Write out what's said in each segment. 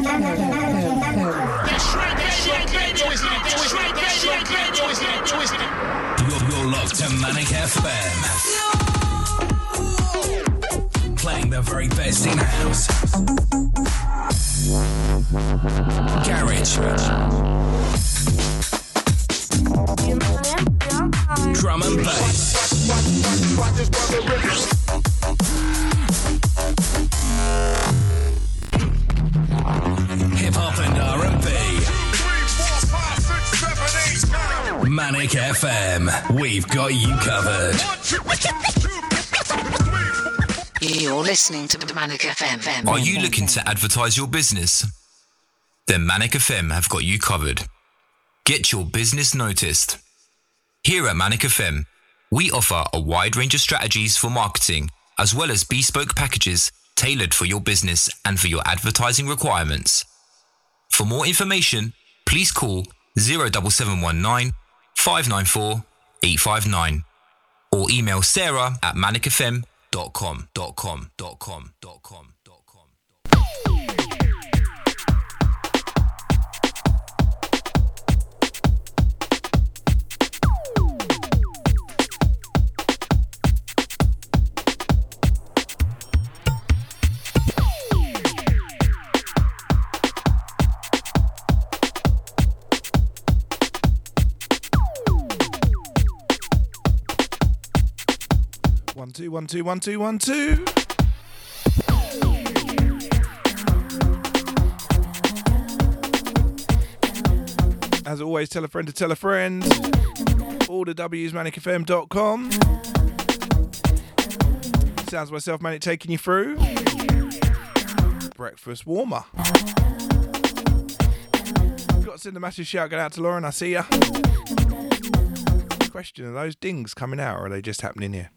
You're locked to Manic FM. Playing the very best in house. Garage. Drum and bass. Hip hop and R&B. Manic FM, we've got you covered. You're listening to Manic FM. Are you looking to advertise your business? Then Manic FM have got you covered. Get your business noticed. Here at Manic FM, we offer a wide range of strategies for marketing, as well as bespoke packages tailored for your business and for your advertising requirements. For more information, please call 07719 594 859 or email Sarah at manicfm.com. One, two. As always, tell a friend to tell a friend. All the W's, manicfm.com. Sounds myself, Manic, taking you through. Breakfast warmer. Got to send a massive shout out to Lauren, I see ya. Question, are those dings coming out or are they just happening here?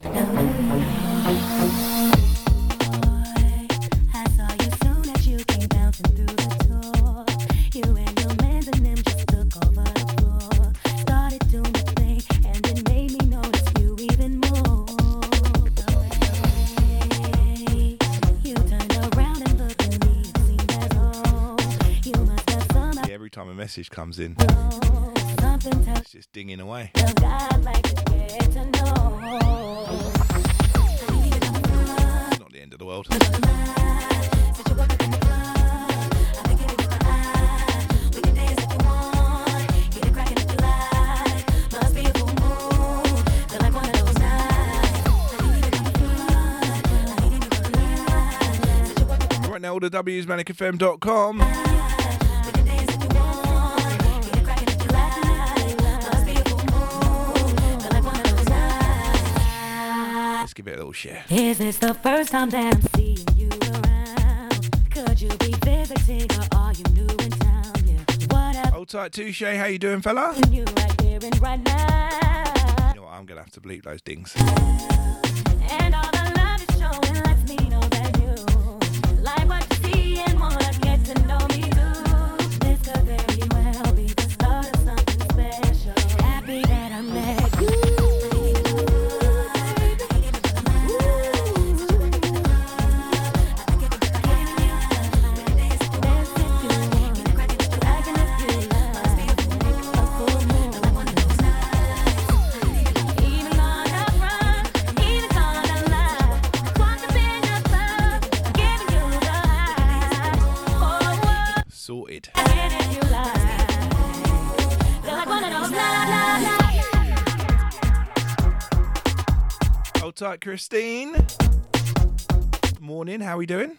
Yeah, every time a message comes in, it's just dinging away. It's not the end of the world. Right now, all the W's, manicfm.com. Let's give it a little share. Is this the first time that I'm seeing you around? Could you be visiting or are you new in town? Yeah. What up? Hold tight, Touche. How you doing, fella? You right here and right now. You know what? I'm gonna have to bleep those dings. And all the love is showing lets me know that you like what you see and wanna get to know me too. This could very well be the start of something special. Happy that I met you. Sorted. Hold tight, Christine. Morning, how we doing?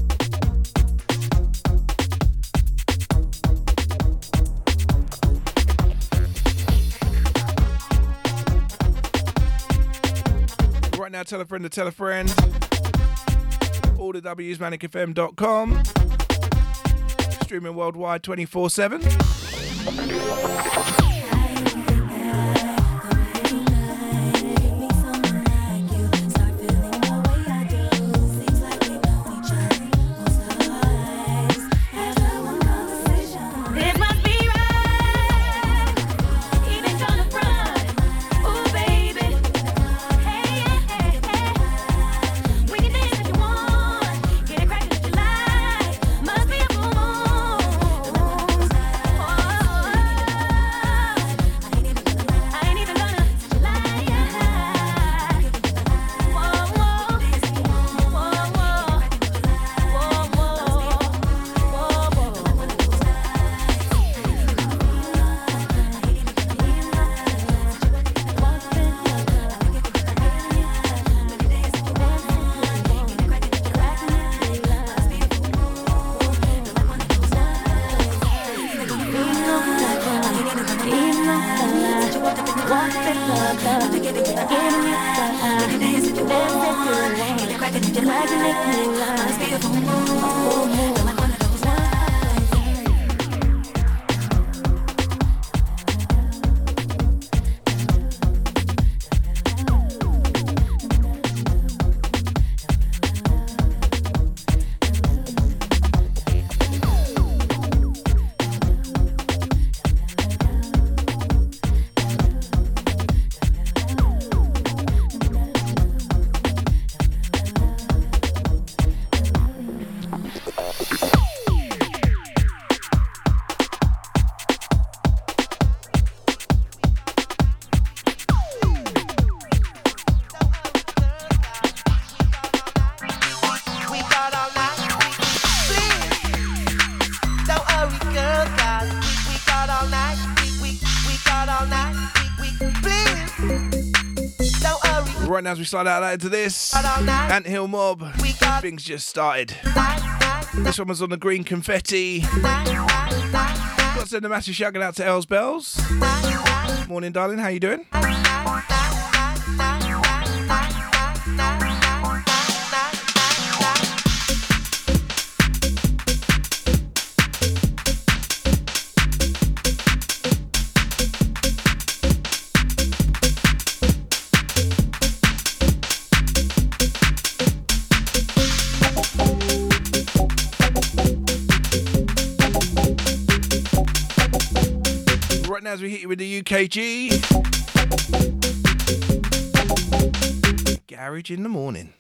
Right now, tell a friend to tell a friend. All the W's, manicfm.com. Streaming worldwide 24/7. Your magic make me lie. Must be a full moon. Feel like one of those Right now as we slide out into this, Anthill Mob, things just started. This one was on the green confetti. Got to send a massive shout out to Els Bells. Morning darling, how you doing? As we hit you with the UKG Garage in the morning.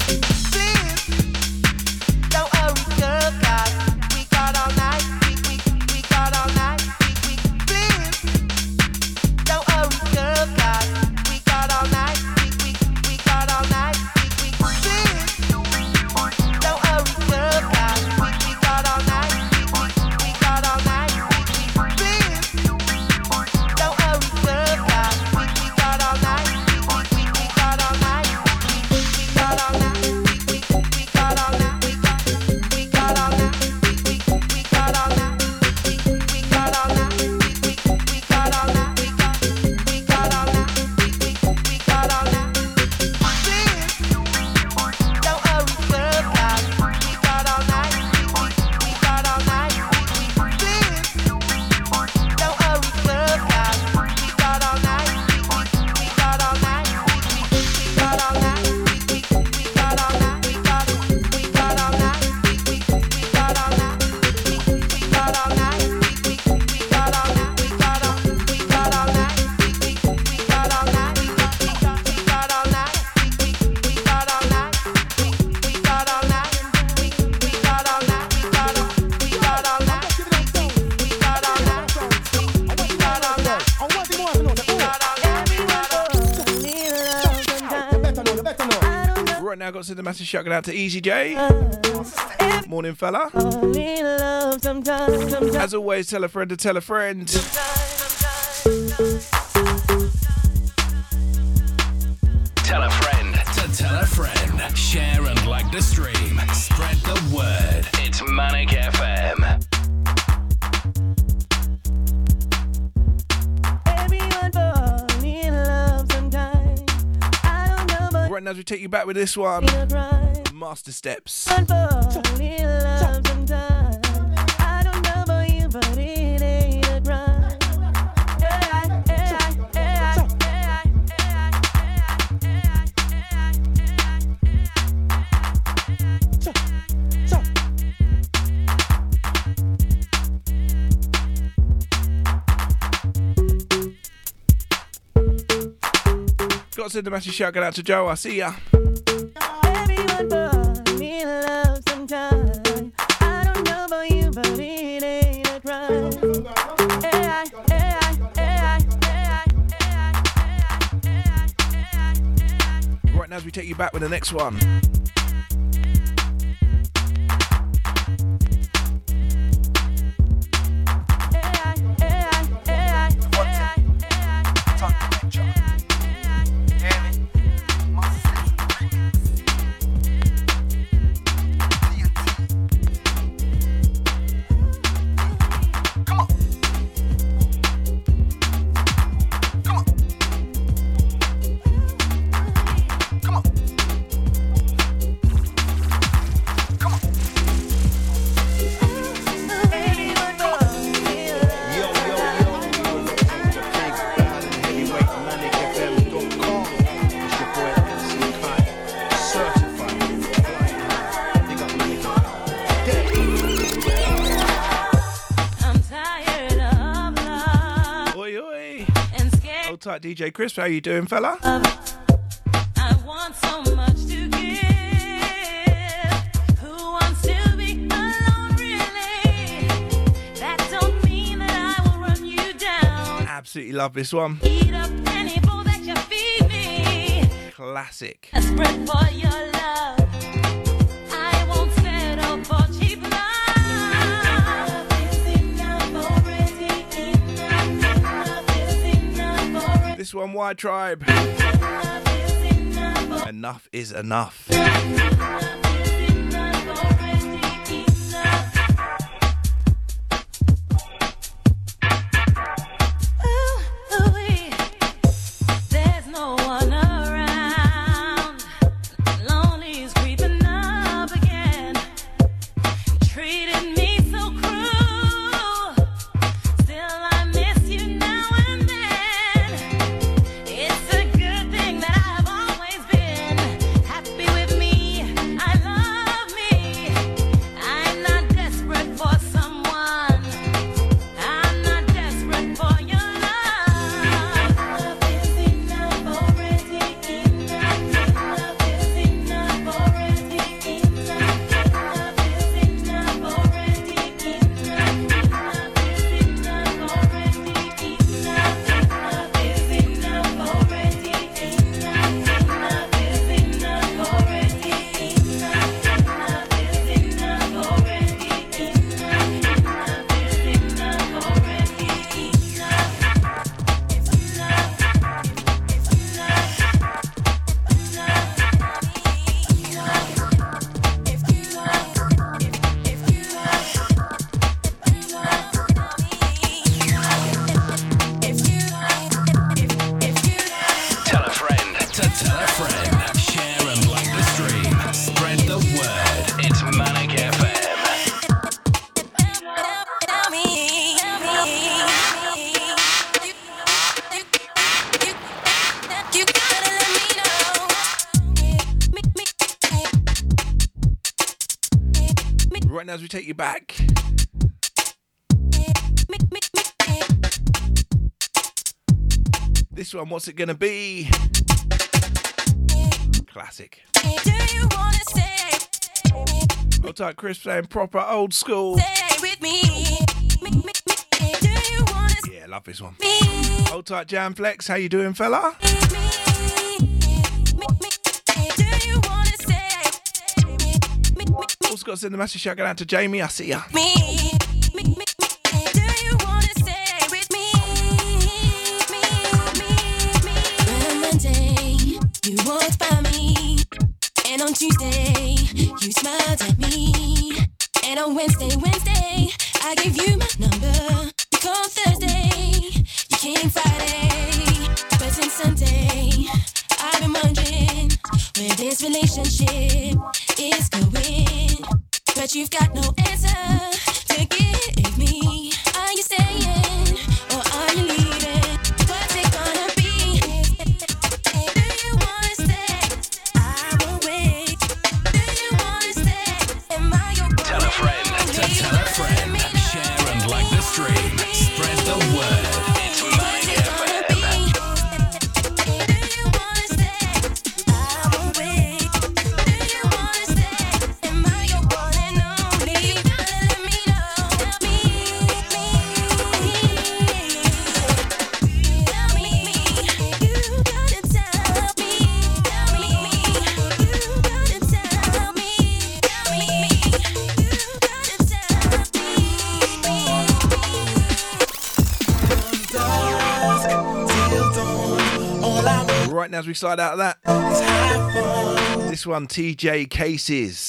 Don't worry, girl, God, we got all night. We got all night. Please, don't worry, girl, God, we got all night. We got all night. Please, don't worry, girl, God, we got all night. We got all night. Please, don't worry, girl, God, we got all night. We got all night. We got all night. We got all night. We got all night. We got all night. We got all night. We got all night. We got all night. We got all night. Please, don't worry, girl, God, we got all night. We got all night. Please, don't worry, girl, God, we got all night. We got all night. We got all night. We got all night. We got all night. We got all night. We got all night. We got all night. We got all night. We got all night. We got all night. We got all night. We got all night. We got all night. We got all night. We got all night. We got all night. We got all night. We got all night. Right now, got to send a massive shout out to Easy J. Morning, fella. As always, tell a friend to tell a friend. Tell a friend to tell a friend. Share and like the stream. Spread the word. It's Manic FM. Right now, as we take you back with this one, Master Steps. Got to send a massive shout out to Joe. I see ya. Everyone but me love sometime. I don't know about you, but it ain't a crime. Right now, as we take you back with the next one. tight, DJ Chris. How you doing, fella? I want so much to give. Who wants to be alone, really? That don't mean that I will run you down. Absolutely love this one. Eat up any bowl that you feed me. Classic. Desperate for your love. I won't settle for cheap love. Is enough already. Enough. This one, White Tribe. Enough is enough. There's no one around. Lonely is creeping up again. Treated me so cruel. Still I miss you now and then. It's a good thing that I've always been happy with me. I love me. I'm not desperate for someone. I'm not desperate for your love. Is enough already. Enough is enough already. Enough is enough already. Enough is enough already. Tell a friend to tell a friend. Share and like the stream. Spread the word. It's Manic FM. Right now, as we take you back. This one, what's it gonna be? Classic. Hold tight, Chris playing proper old school. Yeah, love this one. Hold tight, Jam Flex. How you doing, fella? Also got to send a massive shout out to Jamie. I see ya. You walked by me, and on Tuesday, you smiled at me. And on Wednesday, I gave you my number. You called Thursday, you came Friday. But since Sunday, I've been wondering where this relationship is going. But you've got no answer to give me. Are you staying, or are you leaving? What's it gonna be? Tell a friend to tell a friend. Share and like the stream. Spread the word. It's Manic FM. Right now, as we slide out of that, this one, TJ Cases.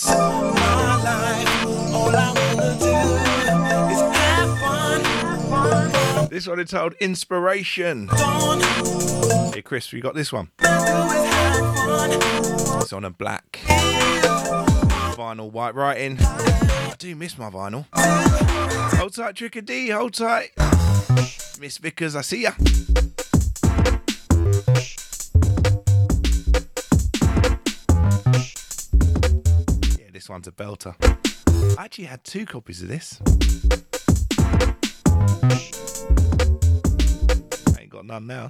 This one entitled Inspiration. Hey, Chris, we got this one. It's on a black vinyl, white writing. I do miss my vinyl. Hold tight, Tricker D. Hold tight. Miss Vickers, I see ya. Yeah, this one's a belter. I actually had 2 copies of this. I ain't got none now.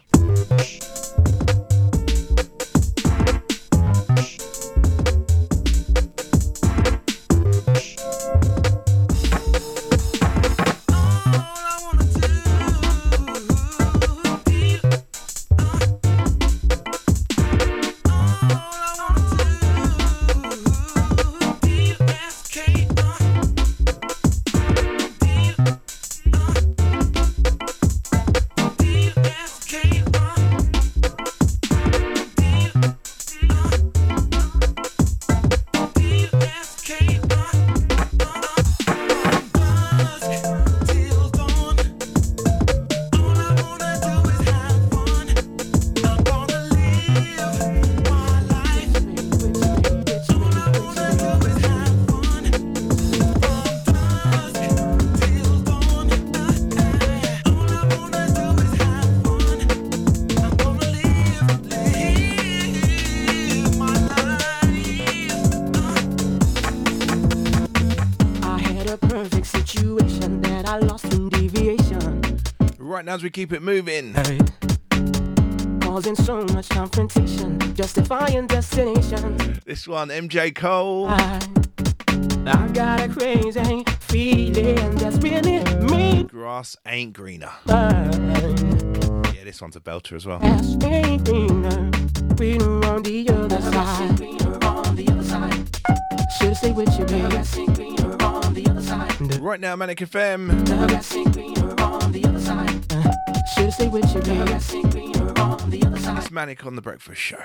As we keep it moving, causing so much confrontation, justifying destination. This one, MJ Cole. I got a crazy feeling that's really me. Grass ain't greener. Yeah, this one's a belter as well. Grass ain't greener. Greener on the other side. Greener on the other side. Should've stayed with you, baby. Grass ain't greener on the other side. Right now, Manic FM. Grass ain't greener on the other side. Should've stayed with you, baby. Grass ain't greener on the other side. It's Manic on the Breakfast Show.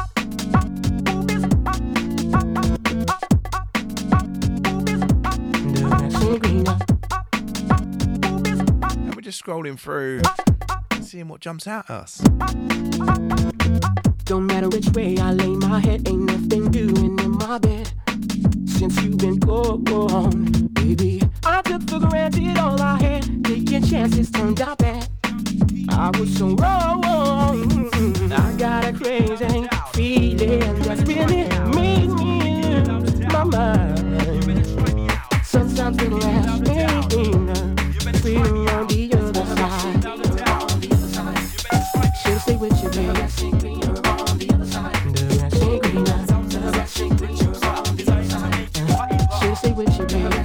And we're just scrolling through and seeing what jumps out at us. Don't matter which way I lay my head, ain't nothing doing in my bed. Since you've been gone, baby, I took for granted all I had. Taking chances turned out bad. I was so wrong. I got a crazy feeling that's really made me lose my mind. Sometimes the last thing, feeling on the other side. Should've stayed with you, baby. The grass ain't greener. Should've stayed with you, baby.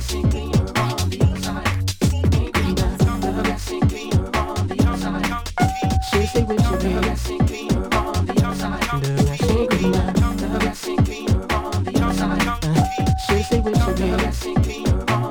Stay with you, baby. Stay with you, baby.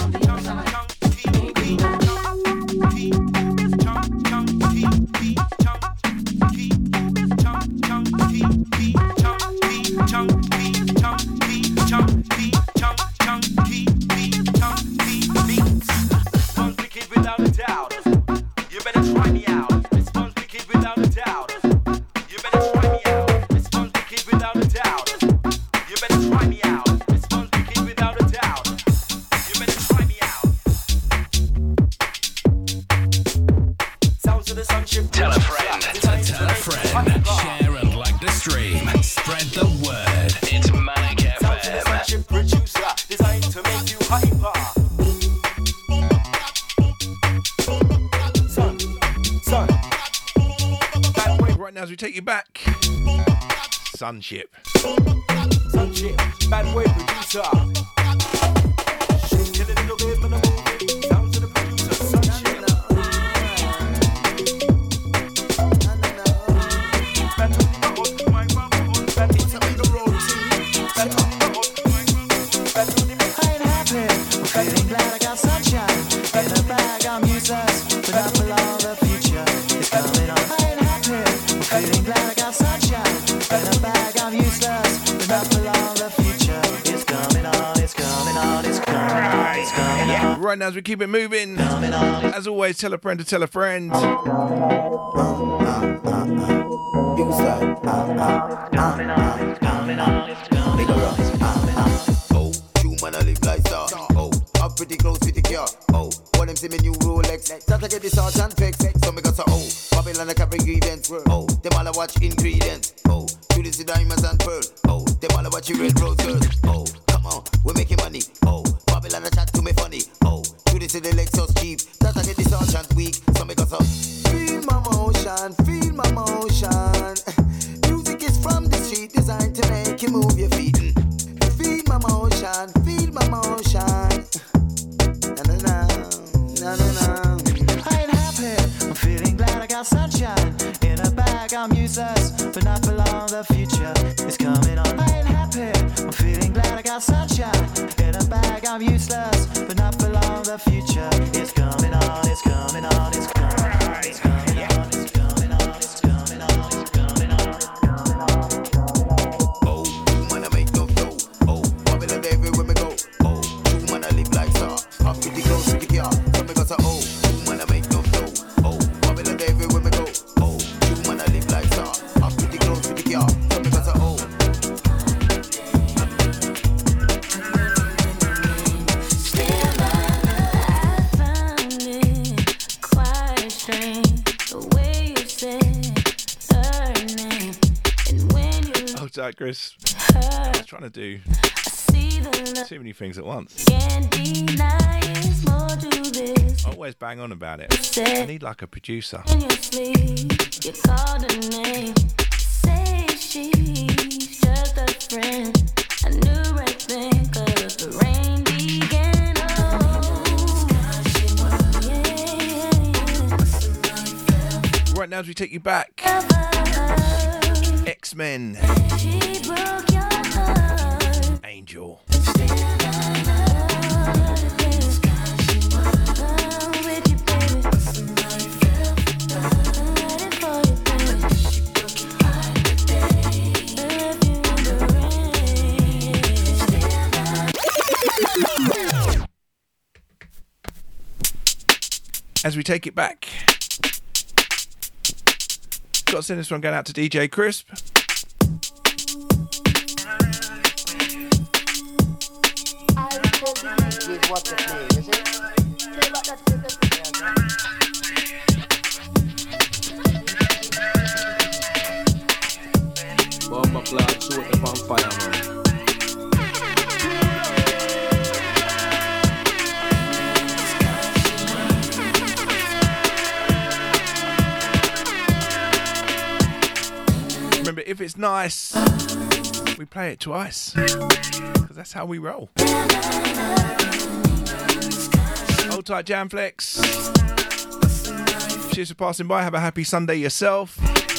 Take you back. Sunship. Sunship, bad boy producer. Shake it a little bit, man, I'm moving. Sounds of the producer, Sunship. It's a big routine. I ain't happy, I'm feeling glad I got sunshine. In the bag, I'm useless, but I belong the future. It's coming on. I ain't happy. Feeling glad I got sunshine. In the bag, I'm useless, but I belong the future. It's coming on, it's coming on, it's coming on, it's coming on. Right now, as we keep it moving, as always, tell a friend to tell a friend. Oh, you man, I live like that. Oh, I'm pretty close with the car. Oh, what them see me new Rolex. Start to get this out and fix. So me got so Babylon I carry ingredients. Oh, them all I watch ingredients. Oh, you see diamonds and pearl. Oh, them all I watch red roses. Oh, come on, we making money. Oh, Babylon I chat to me funny. Oh, you see the Lexus cheap. Start to get this out and weak. So me got so feel my motion, feel motion, feel my motion. Na na na, na na na. I ain't happy, I'm feeling glad I got sunshine. In a bag, I'm useless, but not for long, the future is coming on. I ain't happy, I'm feeling glad I got sunshine. In a bag, I'm useless, but not for long, the future is coming on, it's coming on, it's coming on, it's coming on, it's coming on, it's coming on, it's coming on, it's coming on. Oh, man, I make no dough. Oh, Babylon everywhere me go. Oh, man, I live like star. I'm pretty close to the car. So me got a oh, man, I make no dough. Oh, Babylon everywhere me go. Oh, man, I live like star. I'm pretty close to the car. So me got a oh. Hold tight, Chris. I was trying to do too many things at once. I always bang on about it. I need like a producer. In your sleep, you called her name. Say she's just a friend. I knew right then, 'cause the rain began. Right now, as we take you back, X-Men, She broke your heart. Angel. As we take it back, got to send this one going out to DJ Crisp. Bomba clad, shoot the on fire, man. Remember, if it's nice, we play it twice. Because that's how we roll. Hold tight, Jamflex. Cheers for passing by. Have a happy Sunday yourself.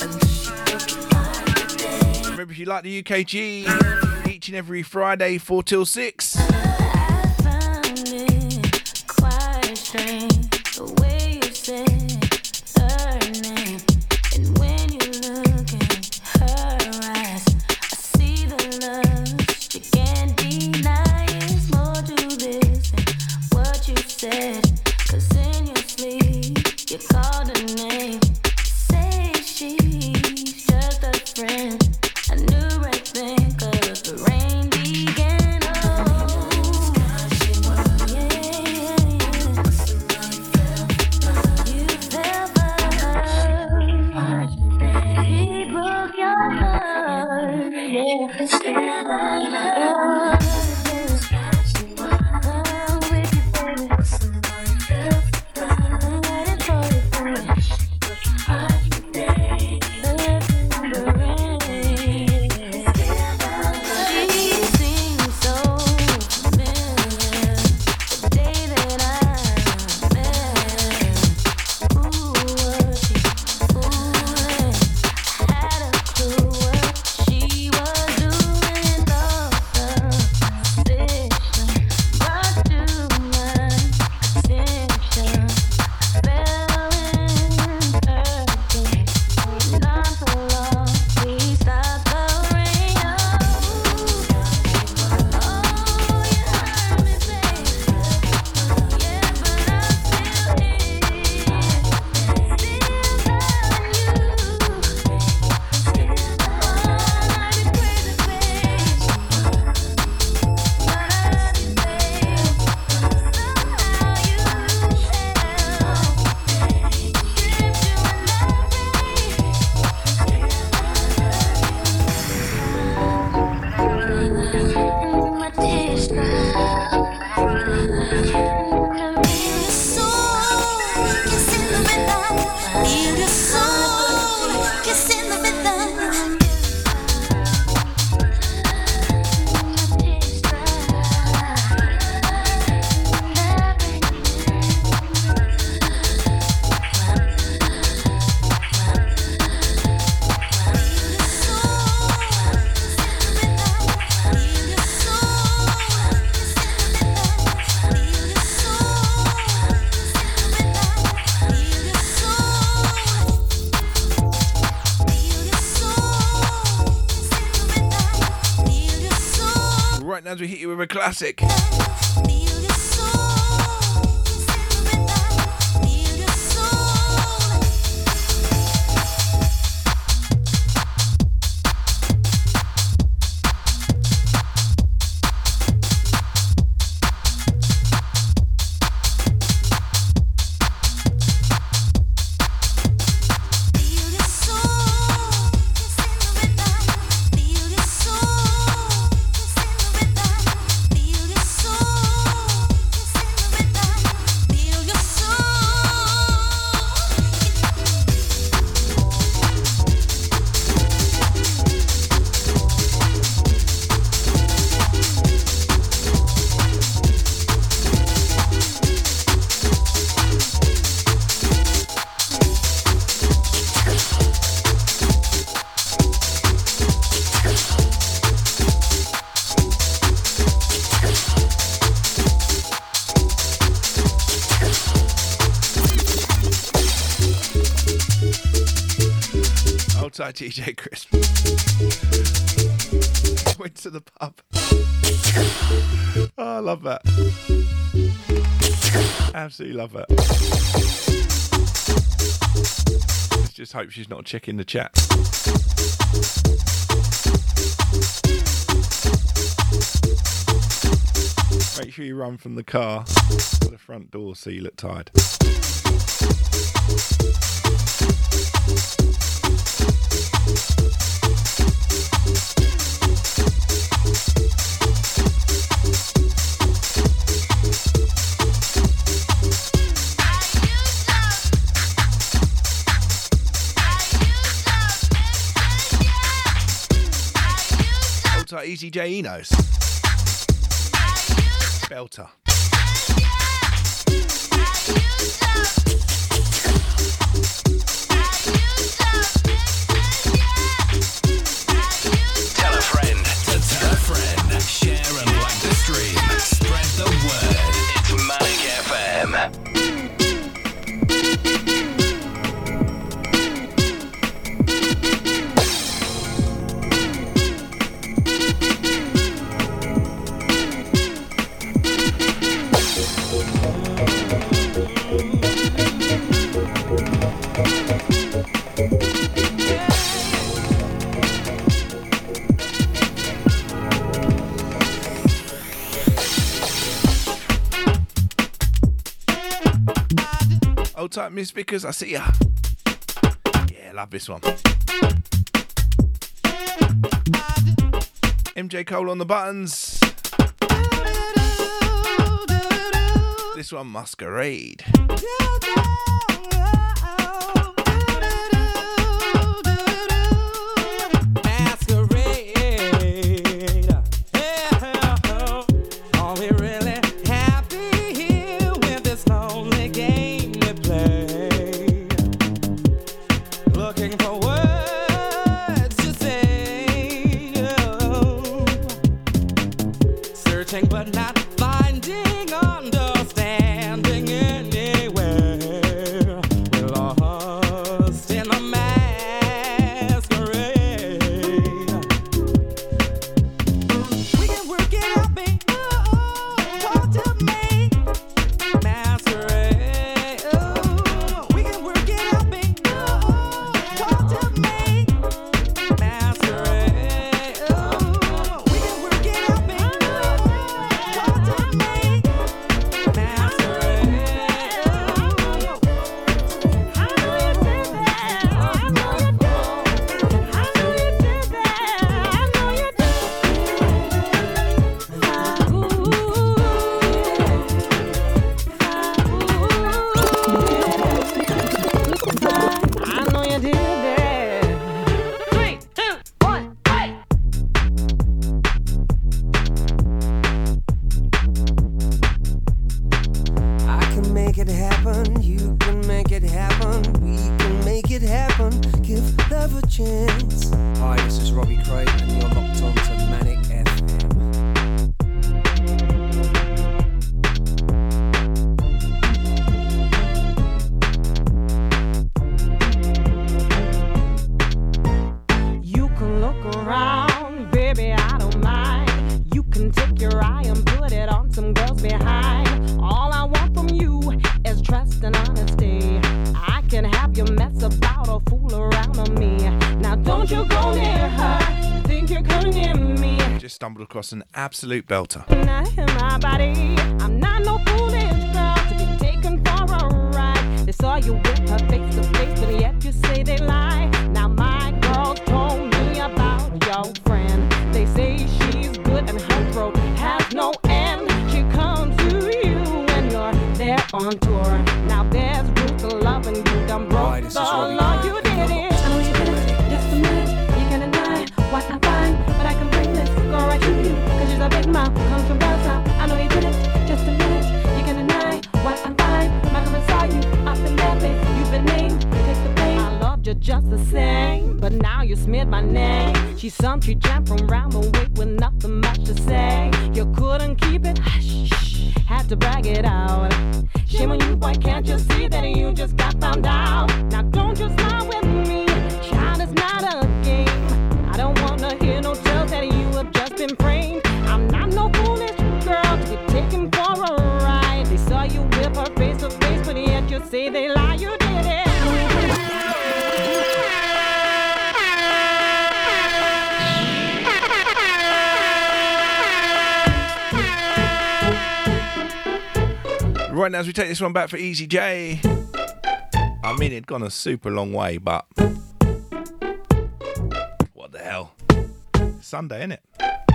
Remember, if you like the UKG, each and every Friday, 4 till 6. I found it quite strange the way you said her name, and when you look in her eyes, I see the lust you can't deny. It's more to this than what you said, 'cause in your sleep you called her name. Say she's just a friend. I knew right then, 'cause the rain began. Oh, yeah, yeah, yeah. as we hit you with a classic. DJ Chris went to the pub. Oh, I love that. Absolutely love that. Let's just hope she's not checking the chat. Make sure you run from the car to the front door so you look tired. Easy J Enos. Belter. Tell a friend to tell a friend. Share and like the stream. Spread the word. It's Manic FM. Type Miss Vickers, I see ya. Yeah, love this one. MJ Cole on the buttons. This one, Masquerade. But not finding understanding anywhere. We're lost in a masquerade. We can work it out, babe. Talk to me. Masquerade. We can work it out, babe. Talk to me. Masquerade. We can work it out, babe. Masquerade. stumbled across an absolute belter. My body, I'm not no foolish girl to be taken for a ride. They saw you with her face to face, but yet you say they lie. Now my girl told me about your friend. They say she's good and her throat has no end. She comes to you when you're there on tour. Now there's room to love and you done broke the law. You did it. I know you did it. Just a minute, you can deny what I find, but I can bring this girl right to you. Cause she's a big mouth, comes from down south. I know you did it. Just a minute, you can deny what I find. My girl saw you up in that place. You've been named, take the pain. I loved you just the same, but now you smeared my name. She's some tree champ from round the way with nothing much to say. You couldn't keep it, hush, had to brag it out. Shame on you, boy, can't you see that you just got found out? Now don't you smile with me, child, it's not a game. I don't wanna hear no tales that you have just been framed. I'm not no foolish girl to be taken for a ride. They saw you with her face to face, but yet you say they lie. You did it. Right now, as we take this one back for Easy J. I mean, it'd gone a super long way, but what the hell? It's Sunday, innit?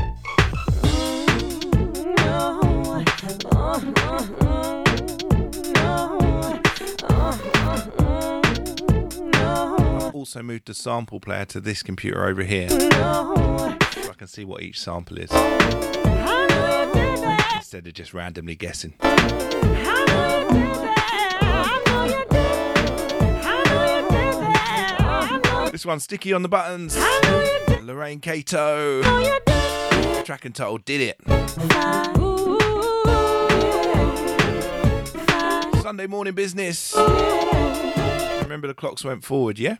I've also moved the sample player to this computer over here, so I can see what each sample is, instead of just randomly guessing. This one's Sticky on the Buttons. Lorraine Cato. Track entitled Did It. Sunday morning business. Remember the clocks went forward, yeah?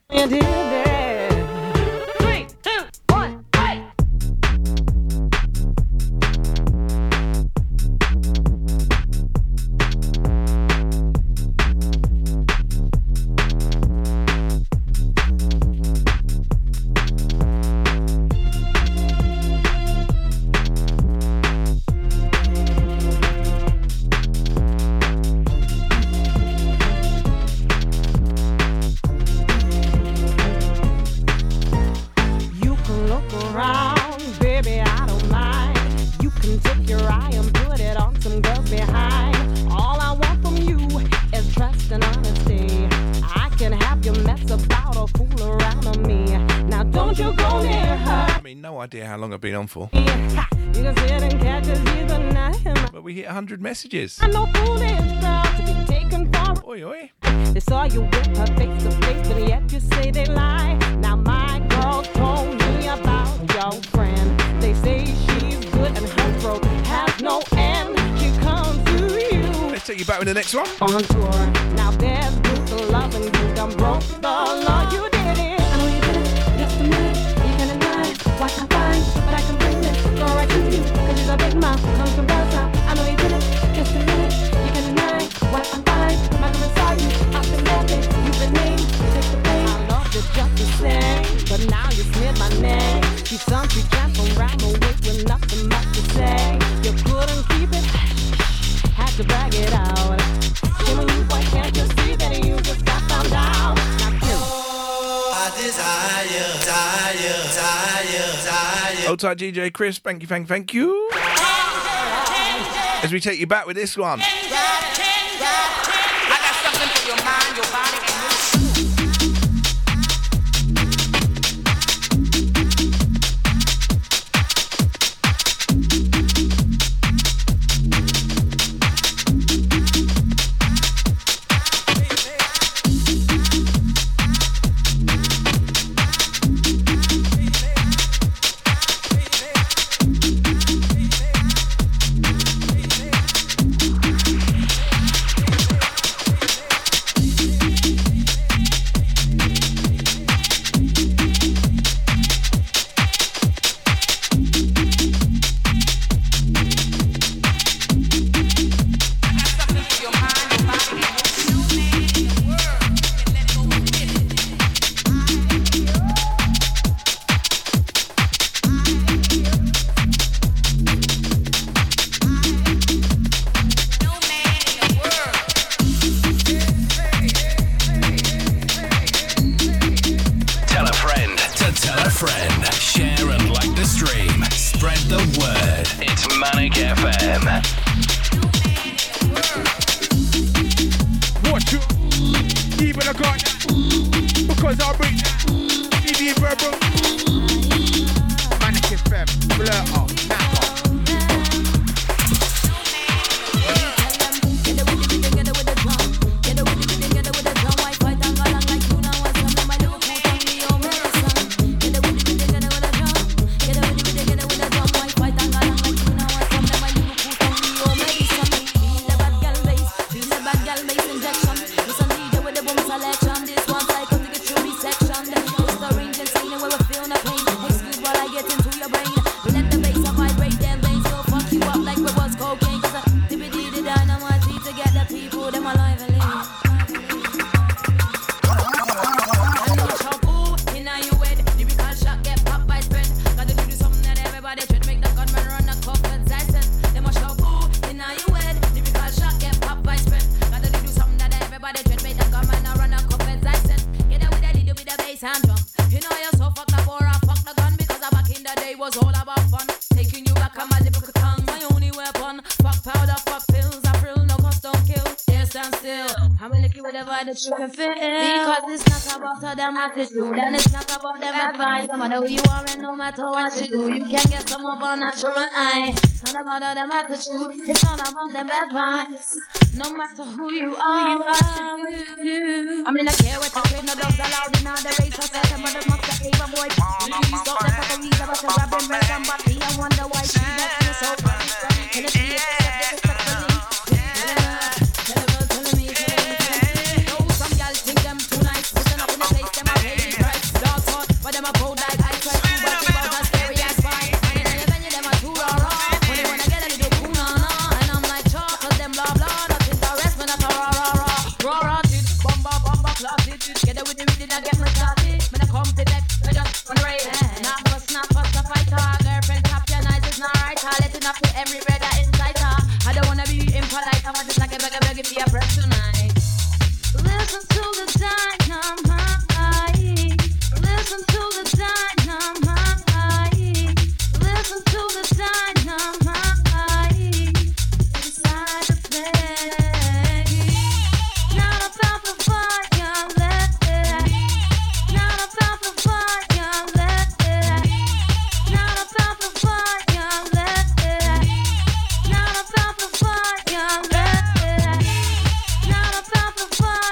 How long I've been on for. But we hit 100 messages. I know foolish girl to be taken for. Oi, oi. They saw you with her face to face, but yet you say they lie. Now my girl told me about your friend. They say she's good and her throat has no end. She comes to you. Let's take you back with the next one. On tour. Now there's room to love and you done broke the law. You did it. I know you did it. Just a minute. You can deny what I find. But I can bring this girl right to you. Cause she's a big mouth, comes from down south. I know you did it, just a minute. You can deny what I find. My girl saw you up in that place. You've been named, take the pain. I loved you just the same, but now you smeared my name. She's some tree champ from round the way with nothing much to say. You couldn't keep it, had to brag it out. Shame on you, boy, can't you see that you just got found out? Now kill. I desire. Old tight DJ Chris, thank you. As we take you back with this one. I got something for your mind, your body, and your Keep it a gun. Because I'll bring ED verbal. Manic FM, blur up, snap up. You can fit in. Because it's not about them attitude and it's not about them advice. No matter who you are and no matter what you do, you can get some of a natural eye. It's not about them attitude, it's not about them advice. No matter who you are with you. I mean, I care what you say, no dogs allowed in all the race. I said them, but they must have gave a boy. Please stop the categories about the grabbing bread and body. I wonder why she left me so funny. Can it be disrespectfully? Every brother inside her. I don't wanna be impolite. I want just like a beg if you a breath tonight. Listen to the dynamite. Listen to the dynamite. Listen to the dynamite. Inside the place. Not about the violence. Not about the violence. Not about the violence. Not about the violence. Not about the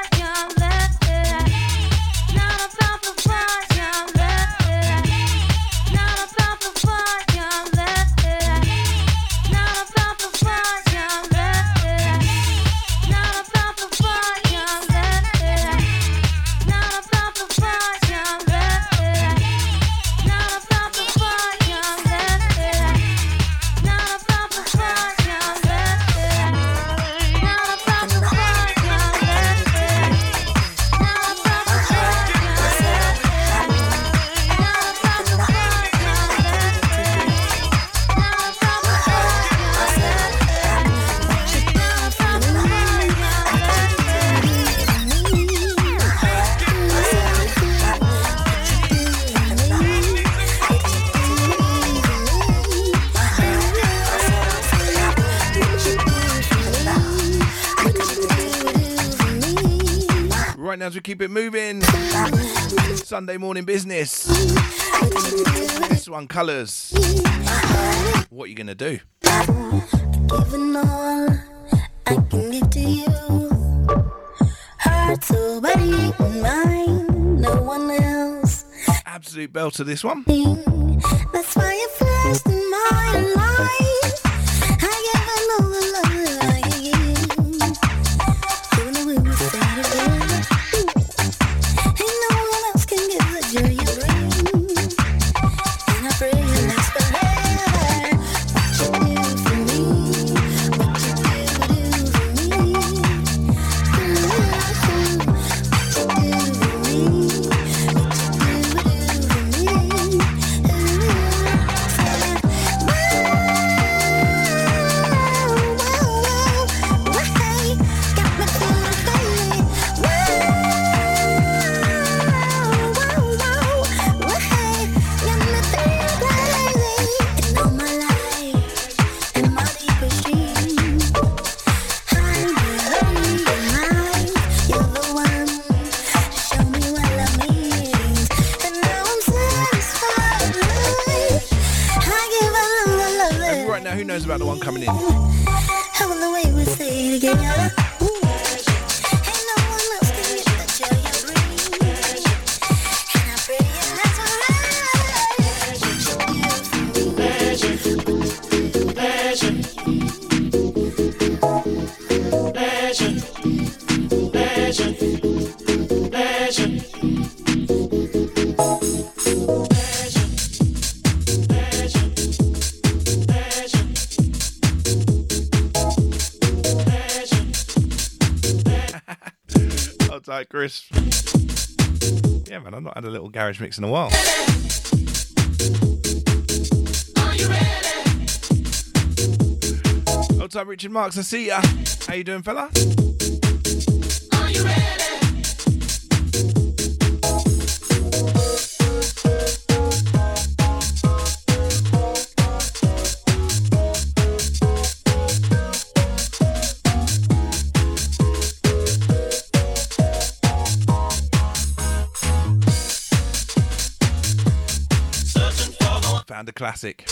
right now as we keep it moving. Sunday morning business. This one, Colours. What are you going to do? Giving all I can give to you. Heart, soul, body, and mind. No one else. Absolute belter, this one. That's why you're first in my life. I give all the love that I give you. Even though we will start again. Ain't no one else can give the joy you bring. And I pray it lasts forever. What you do for me, what you do for me. What you do for me, what you do for me. one coming in. Having the way we stay together. Ain't no one else can get the joy you bring. And I pray that's Hold tight, Chris. Yeah, man, I've not had a little garage mix in a while. Hold tight, Richard Marks. I see ya. How you doing, fella? Found a classic.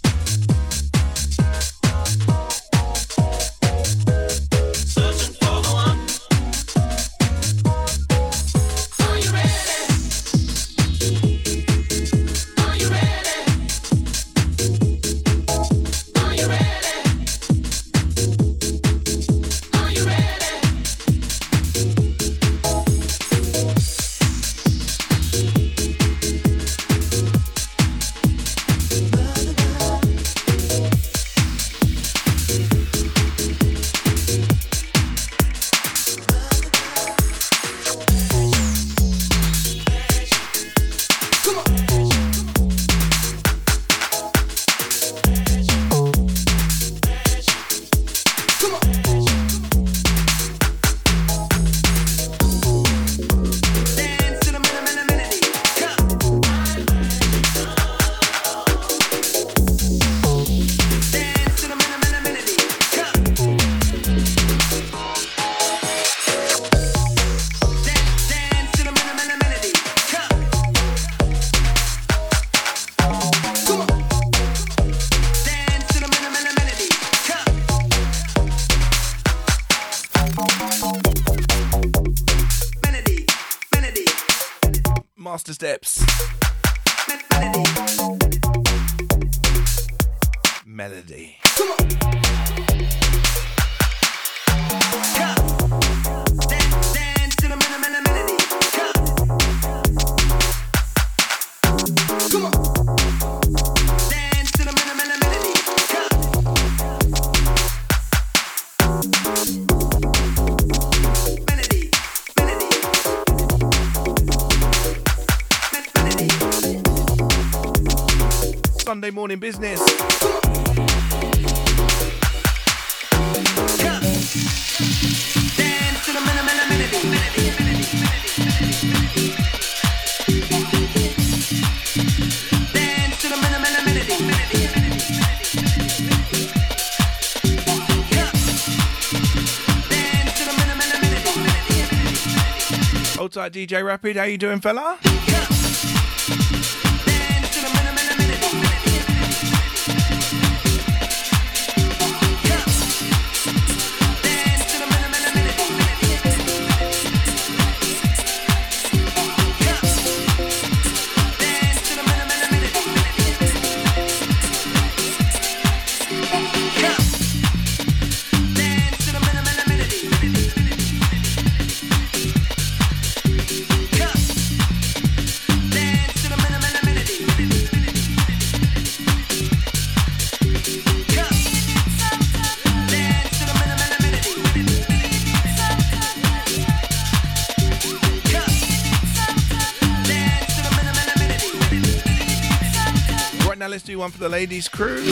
Master steps. Melody. Sunday morning business. Hold tight, DJ Rapid. How you doing, fella? Let's do one for the ladies crew.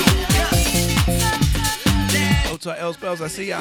Hold tight, Els Bells, I see ya.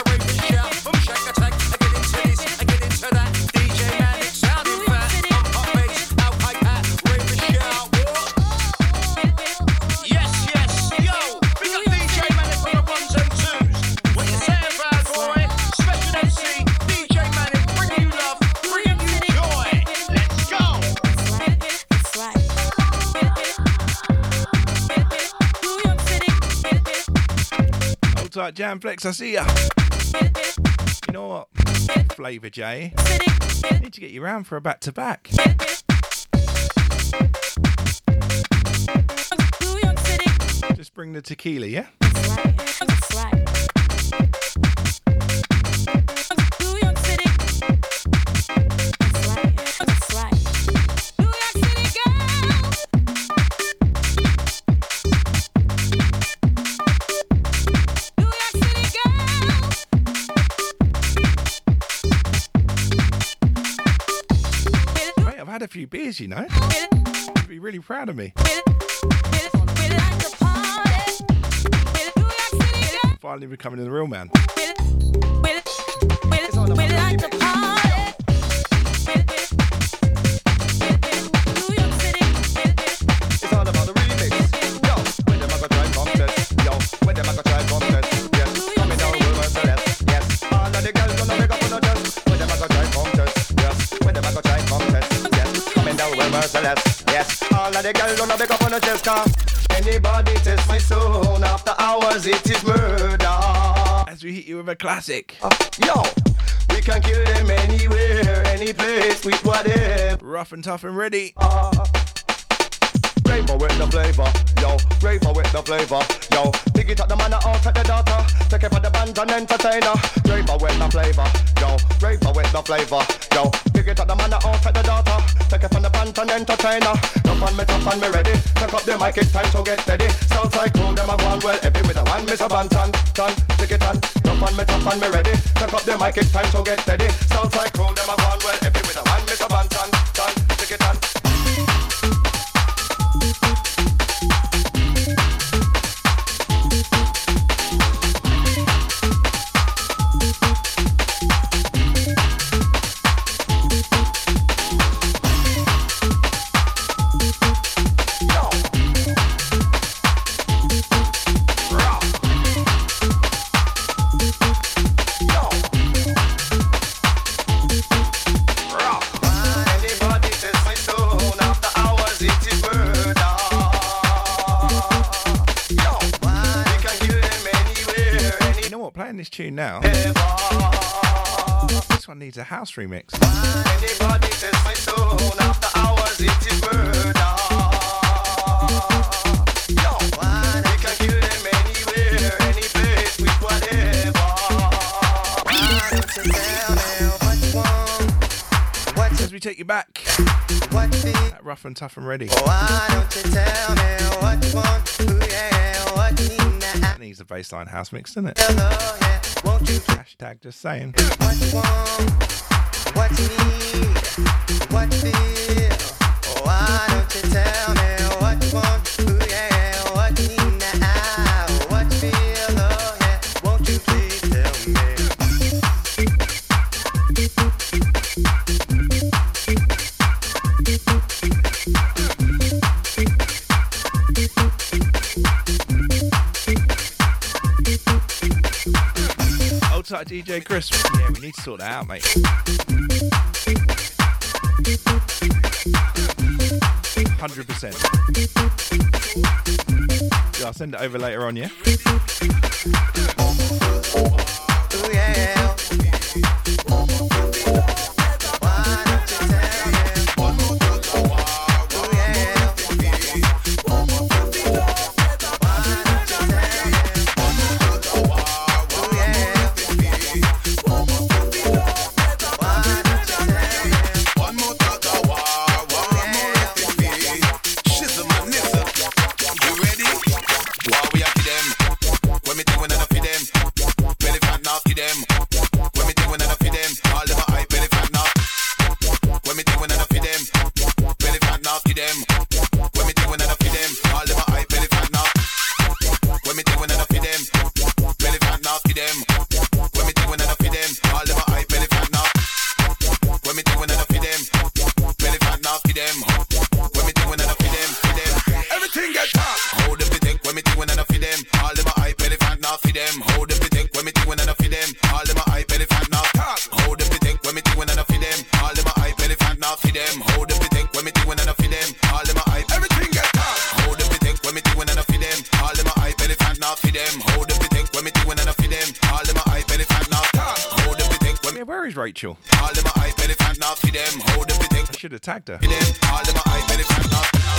right, Jam Flex, I see ya. You know what? Flavor J. I need to get you round for a back-to-back. Just bring the tequila, yeah? That's right. I've had a few beers, you know. You'd be really proud of me. Finally becoming the real man. It's all about the remix. Yo, when them a go try come test. Yo, when them a go try come test. Yes, coming down with Mercedes. Yes, all of the girls gonna make up on the test. When them a go try come test. Yes, when them a go try come test. Yes, coming down with Mercedes. Yes, all of the girls gonna make up on the test. Anybody test my soul after hours, it is murder. As we hit you with a classic. Yo, we can kill them anywhere, any place, with whatever. Rough and tough and ready. Raver with the flavor, yo. Raver with the flavor, yo. Dig it up the man out at the daughter. Take it for the band and entertainer. Raver with the flavor, yo. Raver with the flavor, yo. Dig it up the man out at the daughter. Take it from the band and entertainer. Tough and me ready. Take up the mic, it's time to get steady. Southside crew, them a go on well heavy with a one Mr. Bantan. Take it on. Tough and me ready. Take up the mic, it's time to get steady. Southside crew, them a go on well heavy with a one Mr. Bantan. Take it on. This tune now. This one needs a house remix. Anybody test my soul after hours, it is murder. Yo, we can kill them anywhere, any place, with whatever. Why don't you tell me what you want? As we take you back, that rough and tough and ready. Why don't you tell me what you want? Ooh, yeah, what you need now? That needs a baseline house mix, doesn't it? Won't you Hashtag just saying. what you want, what you need, what you feel? Why don't you tell me what you want? Ooh, yeah, what you need now, what you feel? Oh, yeah, won't you please tell me? Old tight DJ Chris. Yeah, we need to sort that out, mate. 100%. Yeah, I'll send it over later on, yeah? Ooh, yeah. Hold up the thing when me doing enough for them. Rachel. All them a hype elephant not for them. How them think I should have tagged her. for them. All them a hype elephant not for them.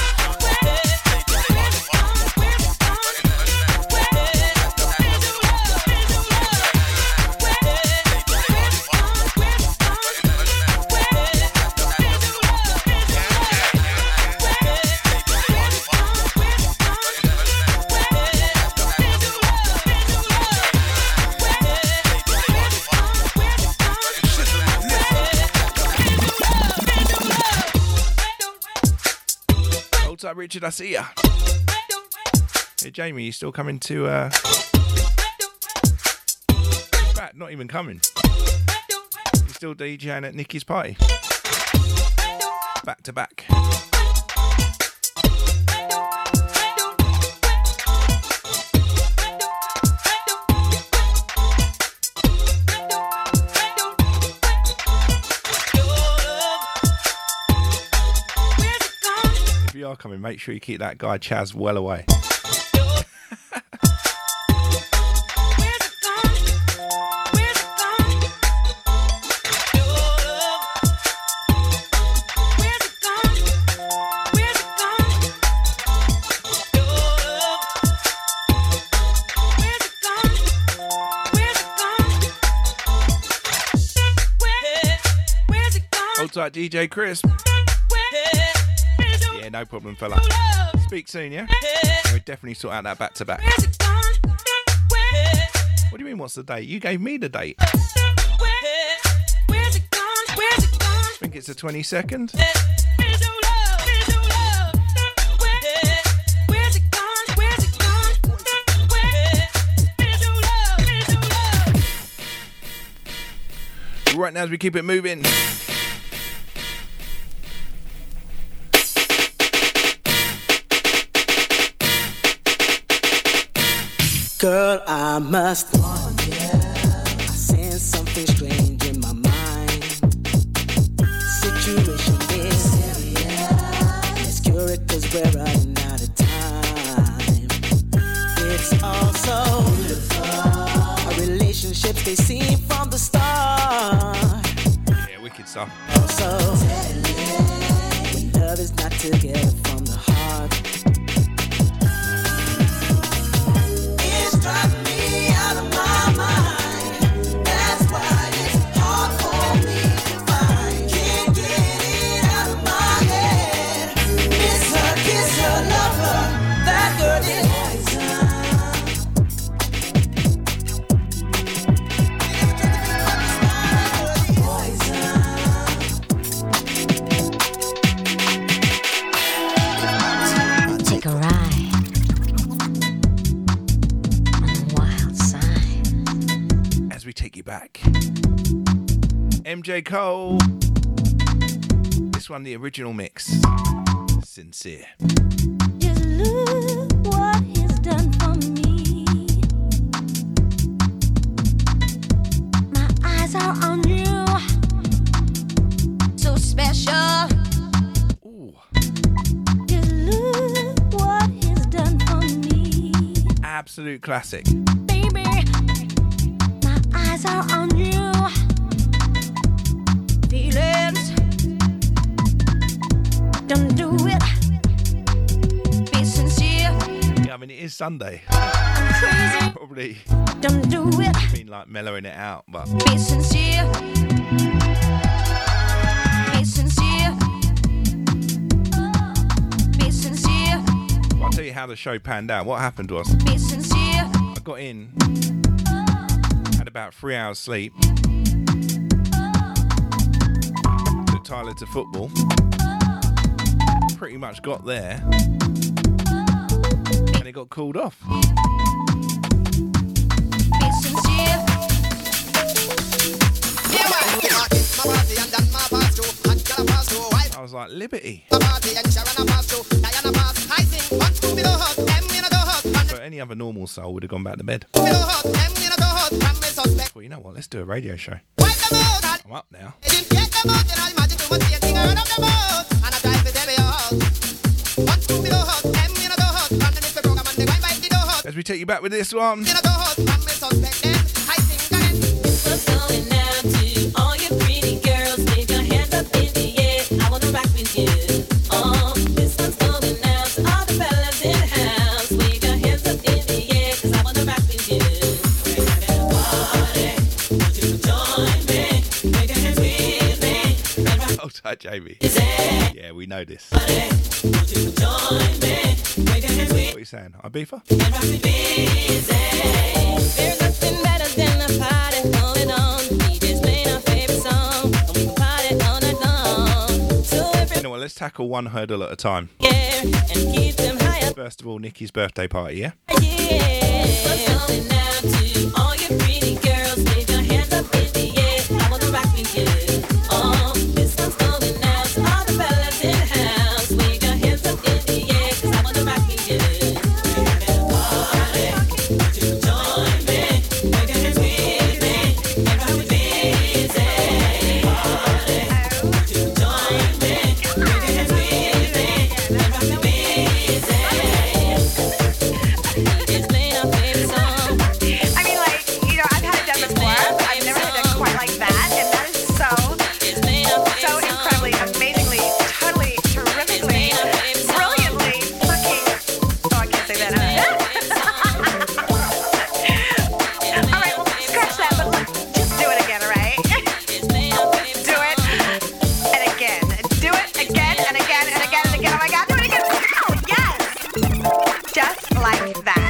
What's up, Richard? I see ya. Hey, Jamie, you still coming to? Right, not even coming. You still DJing at Nikki's party? Back to back. If you are coming, make sure you keep that guy Chaz well away. Hold tight, DJ Chris. Yeah, no problem, fella. Speak soon, yeah? We'll definitely sort out that back to back. What do you mean, what's the date? You gave me the date. I think it's the 22nd. Right now, as we keep it moving. Girl, I must warn you, I sense something strange in my mind. Situation is serious. Let's cure it 'cause we're running out of time. It's also beautiful. Our relationships, they seem from the start. Yeah, wicked stuff. Also, when love is not together from the heart. Driving me out of my mind. That's why it's hard for me to find. Can't get it out of my head. Miss her, kiss her, love her. That girl is poison. Take a ride. Take you back. MJ Cole. This one, the original mix. Sincere. Just look what he's done for me. My eyes are on you. So special. Ooh. Just look what he's done for me. Absolute classic. Baby. Eyes are on you. Feelings, don't do it. Be sincere. Yeah, I mean, it is Sunday. I'm crazy. Probably. Don't do it. I mean, like mellowing it out, but. Be sincere. Be sincere. Be sincere. Well, I'll tell you how the show panned out. What happened was. Be sincere. I got in. Had about 3 hours sleep. Took Tyler to football. Pretty much got there. And it got called off. Be sincere. I was like, Liberty. So any other normal soul would have gone back to bed. Well, you know what? Let's do a radio show. I'm up now. As we take you back with this one. What's going on to all your Jamie. Yeah, we know this. What are you saying? Ibiza? There's nothing better than a party going on. DJ's playing our favorite song, and we can party all night long. So You know what? Let's tackle one hurdle at a time. and keep them high up. First of all, Nikki's birthday party, yeah? What's going out to all you pretty girls? Wave your hands up in the air. I wanna rock with you. Oh, this one's going out to all the fellas in the house. Wave your hands up in the air, 'cause I wanna rock with you. We're having a party. Won't you join me? Wave your hands with me. Everybody busy. Party. Won't you join me? Wave your hands with me. Everybody busy. DJ's playing our favorite song. I mean, like, you know, I've had it done before, but I've never had it quite like that, and that is so incredibly, amazingly, totally, terrifically, brilliantly, fucking. Oh, I can't say that. All right, well, scratch that, but look, just do it again, all right? Do it, and again. Do it again, and again, and again, and again. Oh my God, do it again. Oh, yes. Just like that.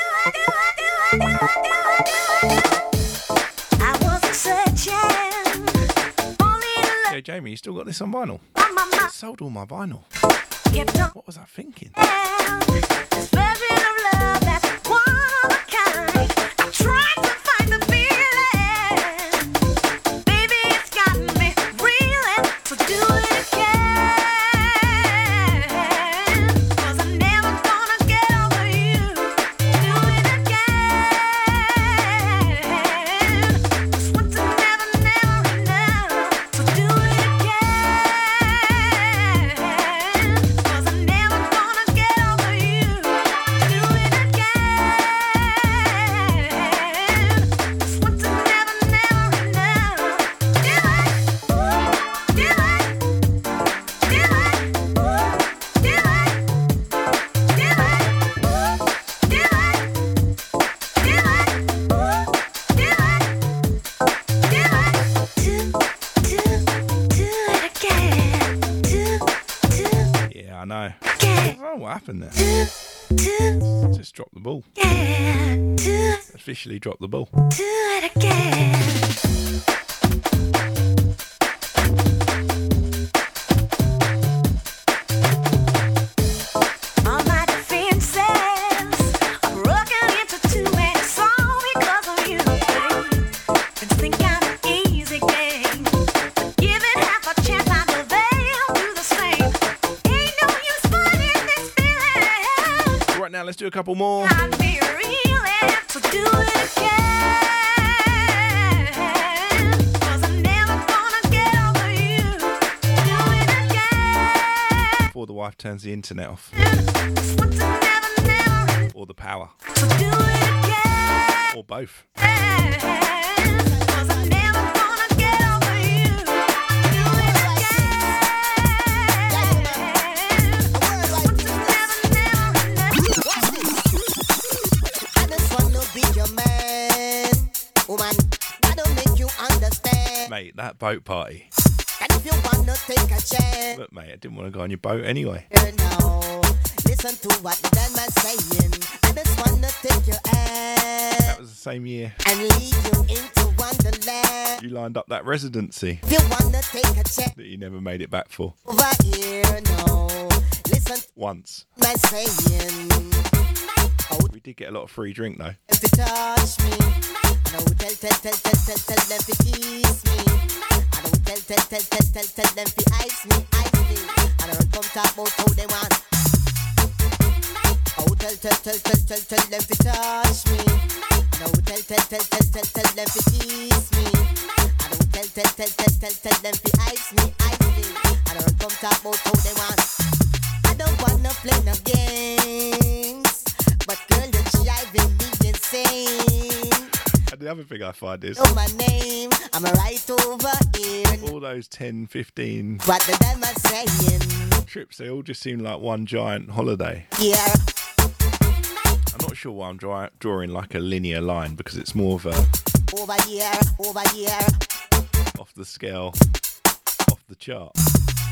I wasn't searching, only to Yeah, Jamie, you still got this on vinyl? I sold all my vinyl. What was I thinking? this version of love that's one of a kind. Trying to find the feeling. Baby, it's got me reeling. So do it again. 'Cause I'm never gonna get over you. Do it again. Just want to never, never enough. So do it again. 'Cause I'm never gonna get over you. Do it again. Just want to never, never enough. Do it. Do it. Do it. Do it. Do it. Do it. Yeah, I know. I don't know what happened there. Just dropped the ball. Officially dropped the ball. All my defenses are broken into two, and it's all because of you. And think I'm an easy game, but given half a chance, I know they'll do the same. Ain't no use fighting this feeling. Right now, let's do a couple more. I'd be reeling, so do it again. 'Cause I'm never gonna get over you. Do it again. Before the wife turns the internet off. Or the power. So do it again. Or both. 'Cause I'm never gonna get over you. Do it I just wanna be your man, woman. I don't make you understand. Mate, that boat party. And if you wanna take a chance, Look, mate, I didn't want to go on your boat anyway. now listen to what the man was saying. I just wanna take your hand That was the same year and lead you into wonderland. you lined up that residency If you wanna take a chance that you never made it back for. over here, now listen to Once. my saying. We did get a lot of free drink though. If you touch me, I don't tell them to kiss me. I don't tell them to ice me. I don't come talk about how they want. Oh, tell them to touch me. I don't tell them to kiss me. I don't tell them to ice me. I don't come talk about how they want. I don't wanna play no games, but girl, you're driving me insane. And the other thing I find is Know my name, I'm right over here. all those 10, 15 What the damn I saying? trips, they all just seem like one giant holiday. Yeah, I'm not sure why I'm drawing like a linear line because it's more of a over here, off the scale, off the chart.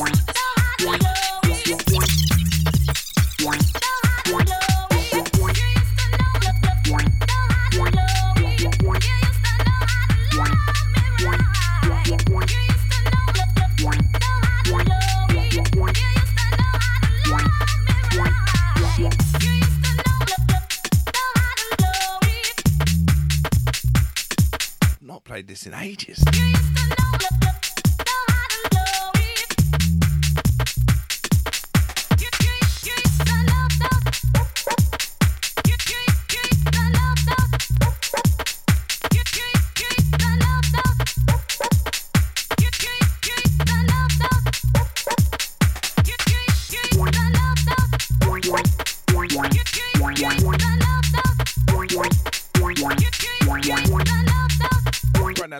Not played this in ages.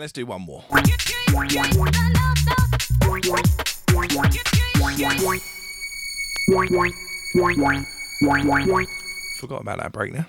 let's do one more. Forgot about that break now.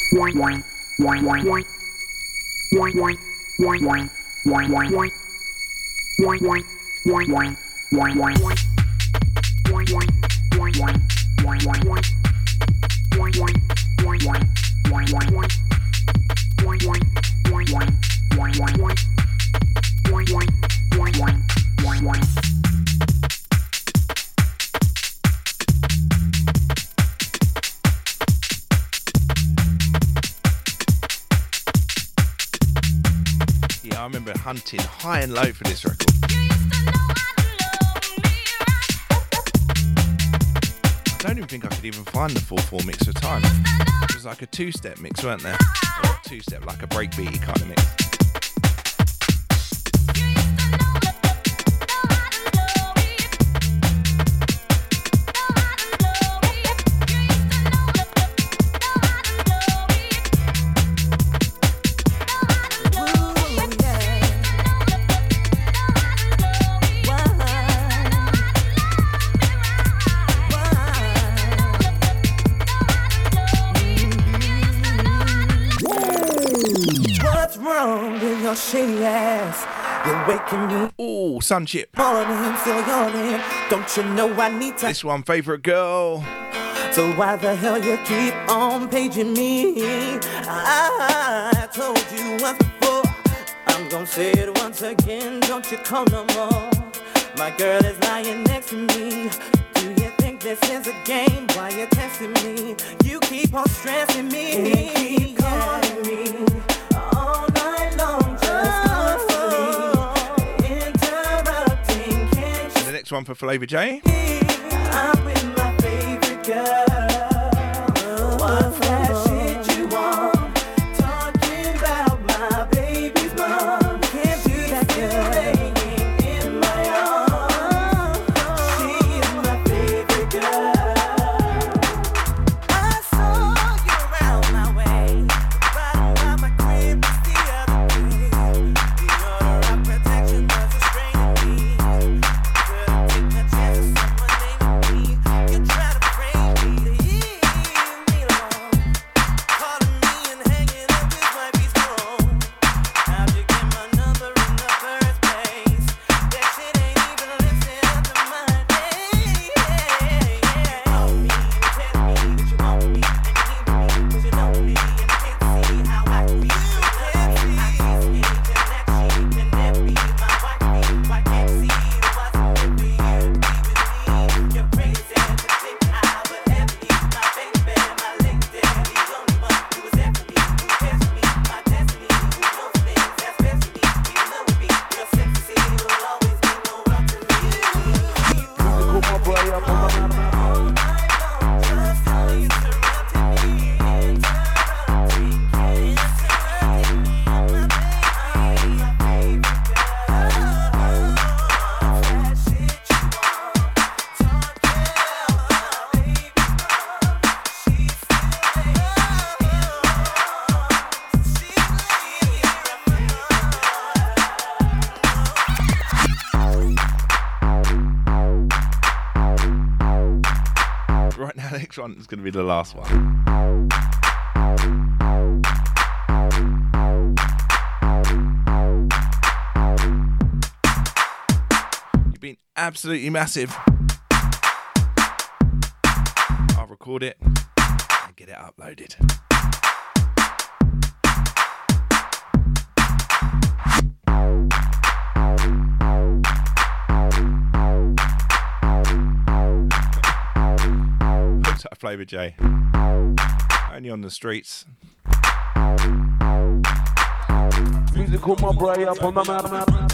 Yeah, I remember hunting high and low for this record. I don't even think I could even find the 4/4 mix for time. It was like a two-step mix, weren't there? Or two-step, like a breakbeaty kind of mix. Shady ass, you're waking me. Oh, Sunchip. Morning, still yawning. Don't you know I need to? This one, Favourite Girl. So why the hell you keep on paging me? I told you once before, I'm gonna say it once again. Don't you call no more. My girl is lying next to me. Do you think this is a game? Why you testing me? You keep on stressing me. You keep calling me. Next one for Flavor J. I'm with my favorite girl. What's that shit you want? Talking about my baby's mom. Can't do that girl in my arms. She's my favorite girl. I saw you around my way, riding by my crib just the other day. The order of protection was restraining me. Next one is going to be the last one. You've been absolutely massive. I'll record it and get it uploaded. Flavor J. Only on the streets. Musical my boy up on my map.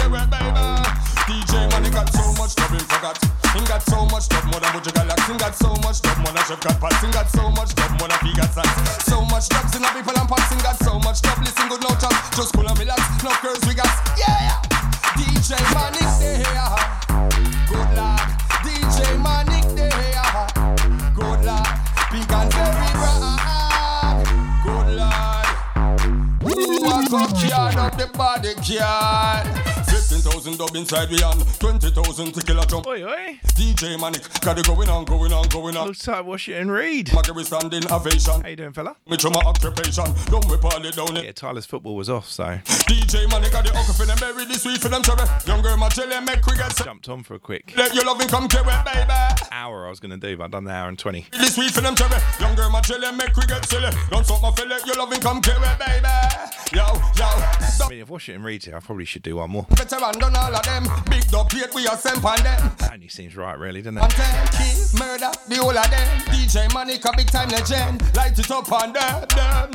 Got so chef got pots and got so much dub, when I feel got size. So much dubs in the people and pots and got so much dub. Listen good, no chop, just cool and relax. No curves we got, yeah. DJ Manic there, good lad. DJ Manic there, good lad. Big and very rock, good lad. Walk up yard up the body yard. 15,000 dub inside we on 20,000 to kill a jump. Oi, oi. DJ Manic, got it going on. Looks like Wash It and Read. Mackie standing ovation. How you doing, fella? Me to my occupation. Don't whip all it down it. Yeah, Tyler's football was off, so DJ Manic got the hook for them berry, this sweet for them cherry. Young girl, my chili, make we get jumped on for a quick let your loving come carry, baby. hour I was going to do, but I've done the hour and 20. This sweet for them cherry. Young girl, my chili, make we get silly. Don't stop my fillet, your loving come carry, baby. Yo. I mean, if Wash It and Read's here, I probably should do one more. Veteran done all of them. Big dub plate, we are sent on them. That only seems right, really, doesn't it? And then kill, murder, the whole of them. DJ Manic, a big time legend. Light it up on them. I've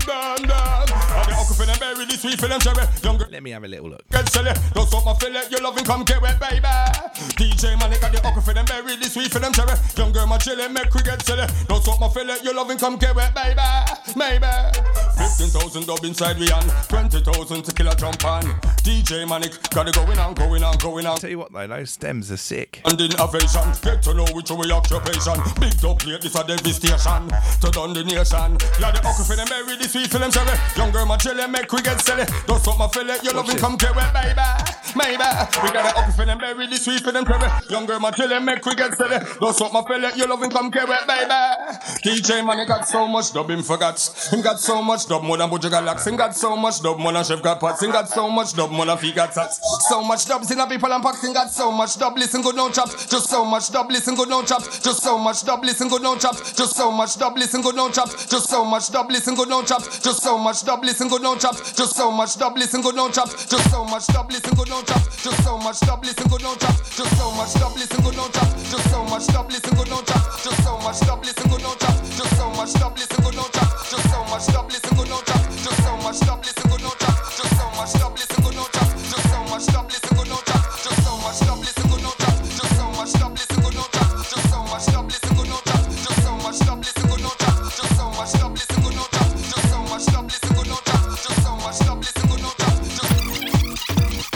been hooking for them berry, this sweet for them cherry. Young girl, let me have a little look. get silly. Don't stop my fillet, your loving come carry, baby. DJ Manic, got the hooking for them berry, this sweet for them cherry. Young girl, my chili, make we get silly. Don't stop my fillet, your loving come carry, baby. Maybe 15,000 dub inside we on 20,000 to kill a jump on. DJ Manic, got it going on. Tell you what though, those stems are sick. And innovation, get to know which way occupation. Big dub plate, this a devastation to done the nation. Yeah, the hook for them berry, the sweet for them cherry. Young girl, my chili, make we get silly. Don't stop my fillet, your loving come carry, baby. Maybe we got the hook for them berry, the sweet for them cherry. Young girl, my chili, make we get silly. Don't stop my fillet, your loving come carry, baby. DJ man, he got so much dub, him forgot. Him got so much dub, more than Buja Galax. Him got so much dub, more than Chef got pots. Him got so much dub, more than Fee got sats. So much dubs in the people and packs. Him got so much dub, listen good, no chops. Just so much dub, listen good, no chops. Just so much dub, listen good, no chops. Just so much dub, listen good, no chops. Just so much dub, listen good, no chops. Just so much dub, listen good, no chops. Just so much dub, listen good, no chops. Just so much dub, listen good, no chops. Just so much dub, listen good, no chops. Just so much dub, listen good, no chops. Just so much dub, listen good, no chops. Just so much dub, listen good, no chops. Just so much dub, listen good, no chops. Just so much dub, listen good, no chops. Just so much dub, listen good, no chops. Just so much dub, listen good, no chops. Just so much dub, listen good, no chops. Just so much dub, listen good, no chops. Just so much dub, listen good, no chops. Just so much dub, listen good, no chops. Just so much dub, listen good, no chops. Just so much dub, listen good, no chops. Just so much dub, listen good, no chops. Just so much dub, listen good, no chops.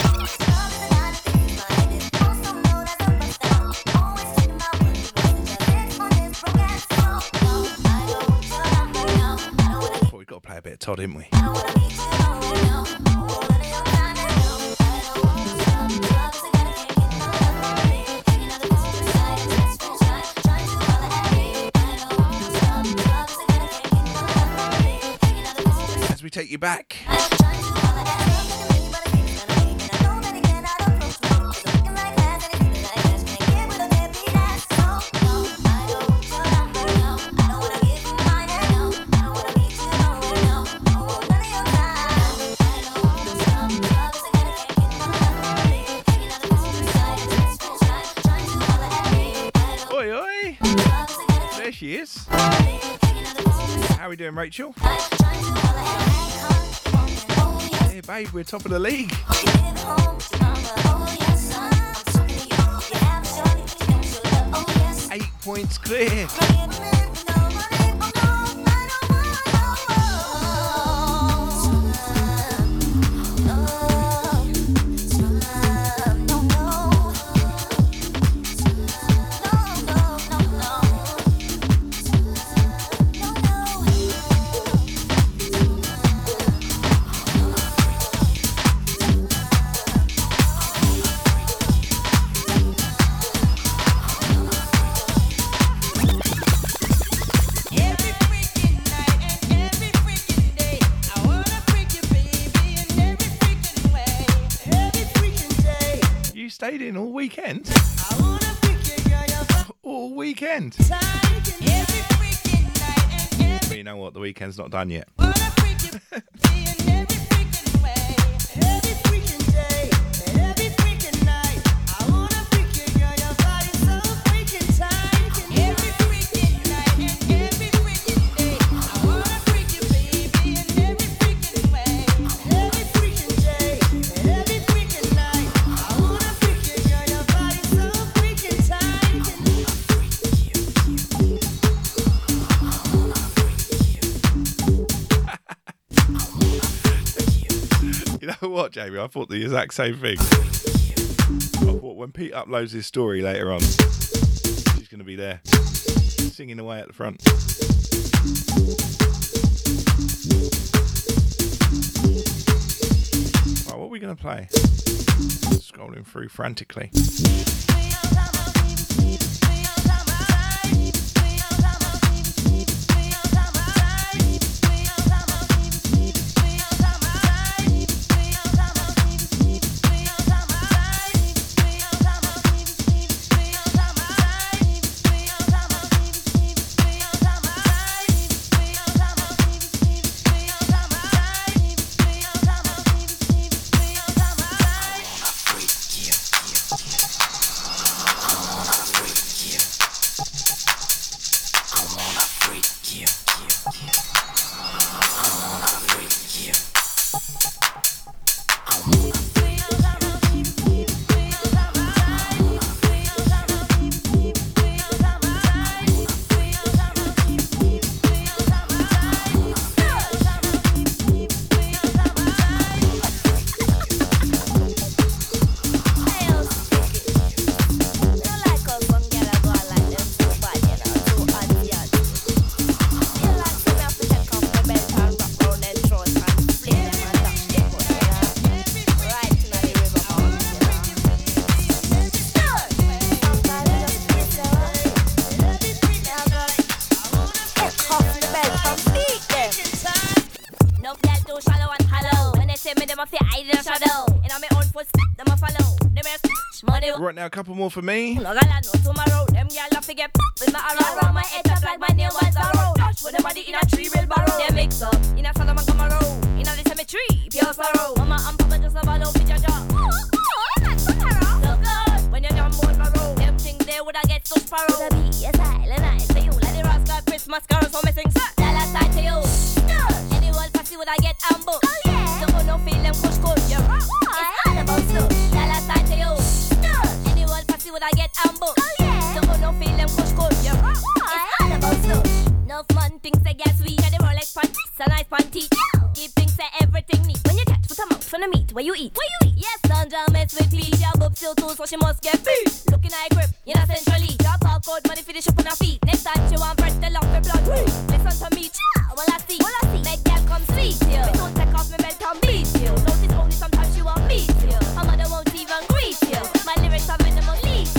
Thought we'd got to play a bit of Todd, didn't we? As we take you back. Oi, oi. There she is. How are we doing, Rachel? Yeah, babe, we're top of the league. 8 points clear. Stayed in all weekend. All weekend. But you know what? The weekend's not done yet. You know what, Jamie? I thought the exact same thing. I thought when Pete uploads his story later on, she's going to be there singing away at the front. Right, what are we going to play? Scrolling through frantically. Right now, a couple more for me. Tomorrow, them gyal have to get with my around my head up like my name was a road. Dash with the body in a tree real barrow. They mix up in a Solomon come a road. In a the cemetery, pure sorrow. Mama and Papa just have a love with Jaja. So good when you're down board barrow. Them things they woulda get so sparrow. The be a silent night to you like the rascal Christmas carols for me sing. Tell a side to you. Any world passy woulda get ambushed. Oh yeah. So no feel them kush kush. It's all about stuff. Tell a side to you. Would I get ambushed? Oh yeah. Don't no feel them kush kush. Yeah. It's all about stuff. Enough man thinks they get sweet. And the Rolex panty, it's a nice panty. Yeah. Keep things say everything neat. When you catch foot a mouth from the meat, where you eat? Where you eat? Yes, Sandra mess with Pete. Your boob still too, so she must get beat. Looking at her grip, you know centrally. Drop out code money finish up on her feet. Next time she want fresh, they love her blood. Listen to me, yeah. Well I see. Make that come sweet you. Me don't take off my belt and beat you. Notice only sometimes she won't meet you. Her mother won't even greet you. My lyrics are minimal.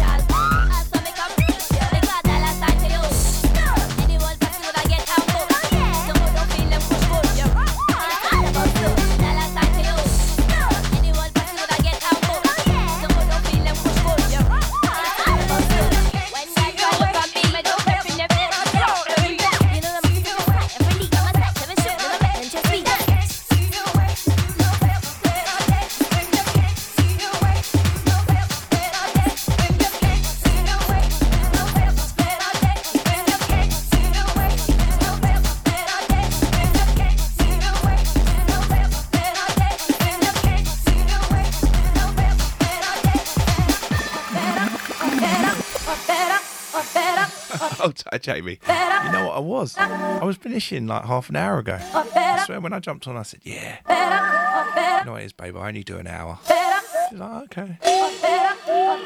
Hi, Jamie. You know what I was? I was finishing like half an hour ago. I swear when I jumped on, I said, yeah. You know what it is, babe? I only do an hour. She's like, okay. That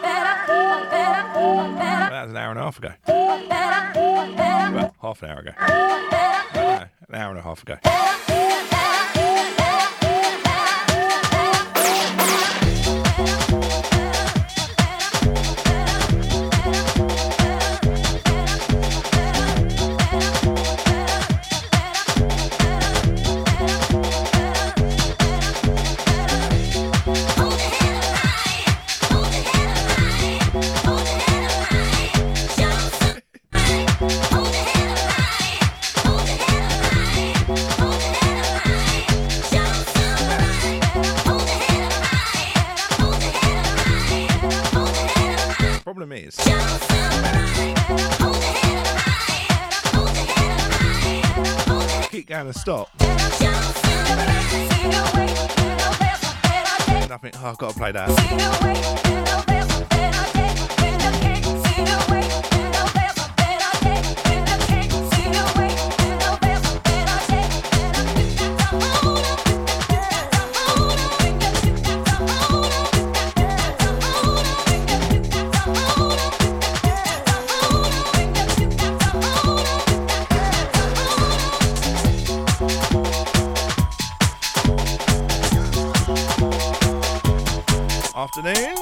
was an hour and a half ago. Well, half an hour ago. No, an hour and a half ago. Problem is, keep going to stop. And I think, oh, I've got to play that. Afternoon.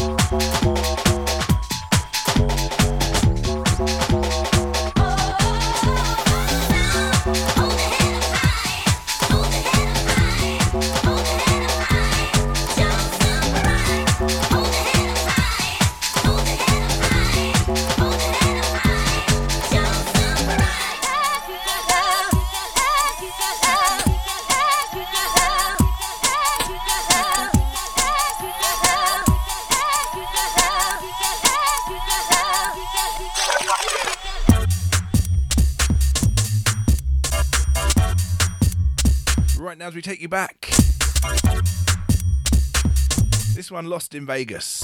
Right now, as we take you back, this one, Lost in Vegas.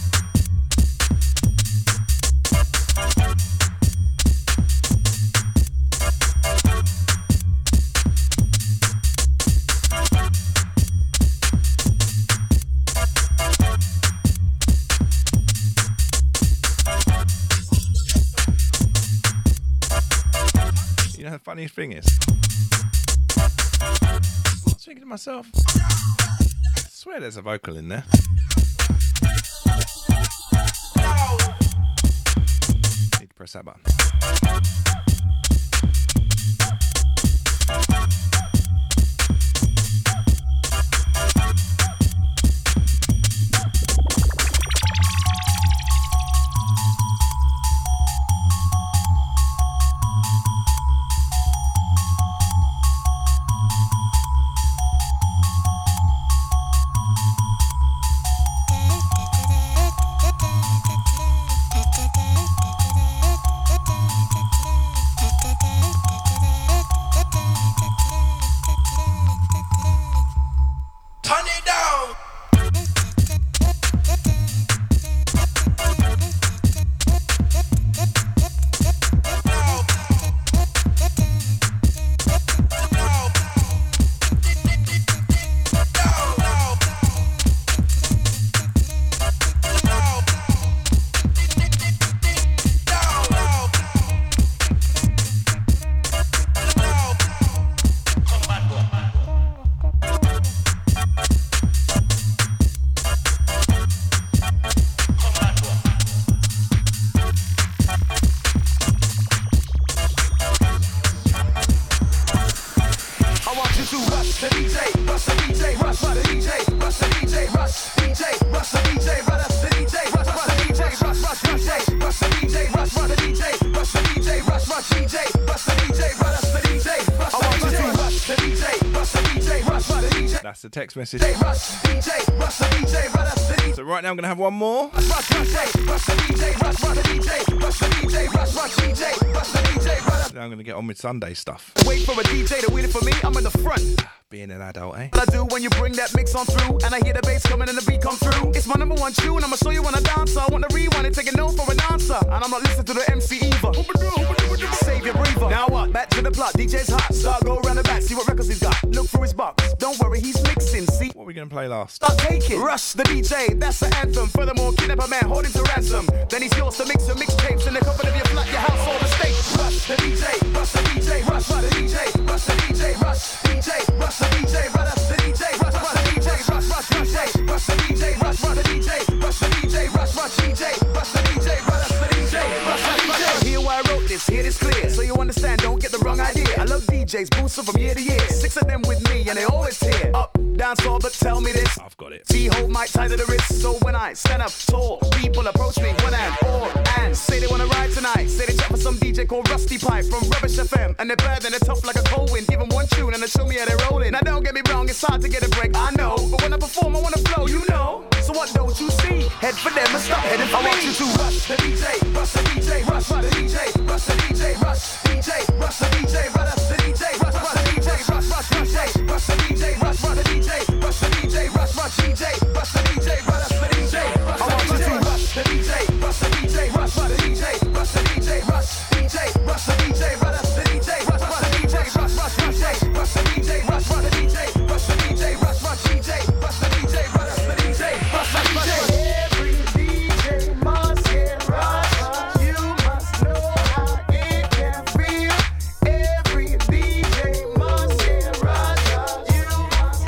You know, the funniest thing is, I was thinking to myself, I swear there's a vocal in there. Need to press that button. That's the text message. So right now I'm going to have one more. Now I'm going to get on with Sunday stuff. Wait for a DJ to win it for me, I'm in the front. Being an adult, eh? What I do when you bring that mix on through, and I hear the bass coming and the beat come through. It's my number one tune, I'ma show you when I dance. So I want to rewind and take a note for an answer. And I'm not listening to the MC either. Save your breather. Now what? Back to the plot. DJ's hot. Start go around the back, see what records he's got. Look through his box. Don't worry, he's mixing. See what are we gonna play last? Start taking. Rush the DJ, that's the anthem. Furthermore, kidnap a man, hold him to ransom. Then he's yours to mix your mixtapes in the comfort of your flat, your house, or the state. Rush the DJ, rush the DJ, rush the DJ, rush the DJ, rush DJ, rush the DJ, rush the DJ, rush the DJ, rush the DJ, rush the DJ, rush the DJ, rush the DJ, rush the DJ, rush the DJ, rush the DJ, rush the DJ. Hear why I wrote this, hear this clear, so you understand. Don't get the wrong idea. I love DJs, boosting from year to year. 6 of them with me, and they always here. Up, down, tall, but tell me this. I've got it. Hold mic tight to the wrist, so when I stand up tall, people approach me one and all and say they wanna ride tonight. Say they chat for some DJ called Rusty Pipe from Rubbish FM, and they're bad and they're tough like a cold wind. Give them one tune and they show me how they're rolling. Now don't get me wrong, it's hard to get a break, I know, but when I perform, I wanna flow, you know. So what don't you see? Head for them and stop heading for me. I want you to rush the DJ, rush the DJ, rush the DJ, rush the DJ, rush DJ, rush the DJ, rush the DJ, rush the DJ, rush DJ, rush the DJ, rush the DJ, rush the DJ, rush DJ, rush the DJ, rush the DJ. I want you to rush the DJ, rush the DJ, rush the DJ, rush the DJ, rush DJ, rush the DJ, rush the DJ, rush the DJ, rush DJ, rush the DJ, rush the DJ, rush the DJ, rush DJ, rush the DJ, rush the DJ, rush the DJ. Every DJ must get rushed. You must know how it can feel. Every DJ must get rushed. You must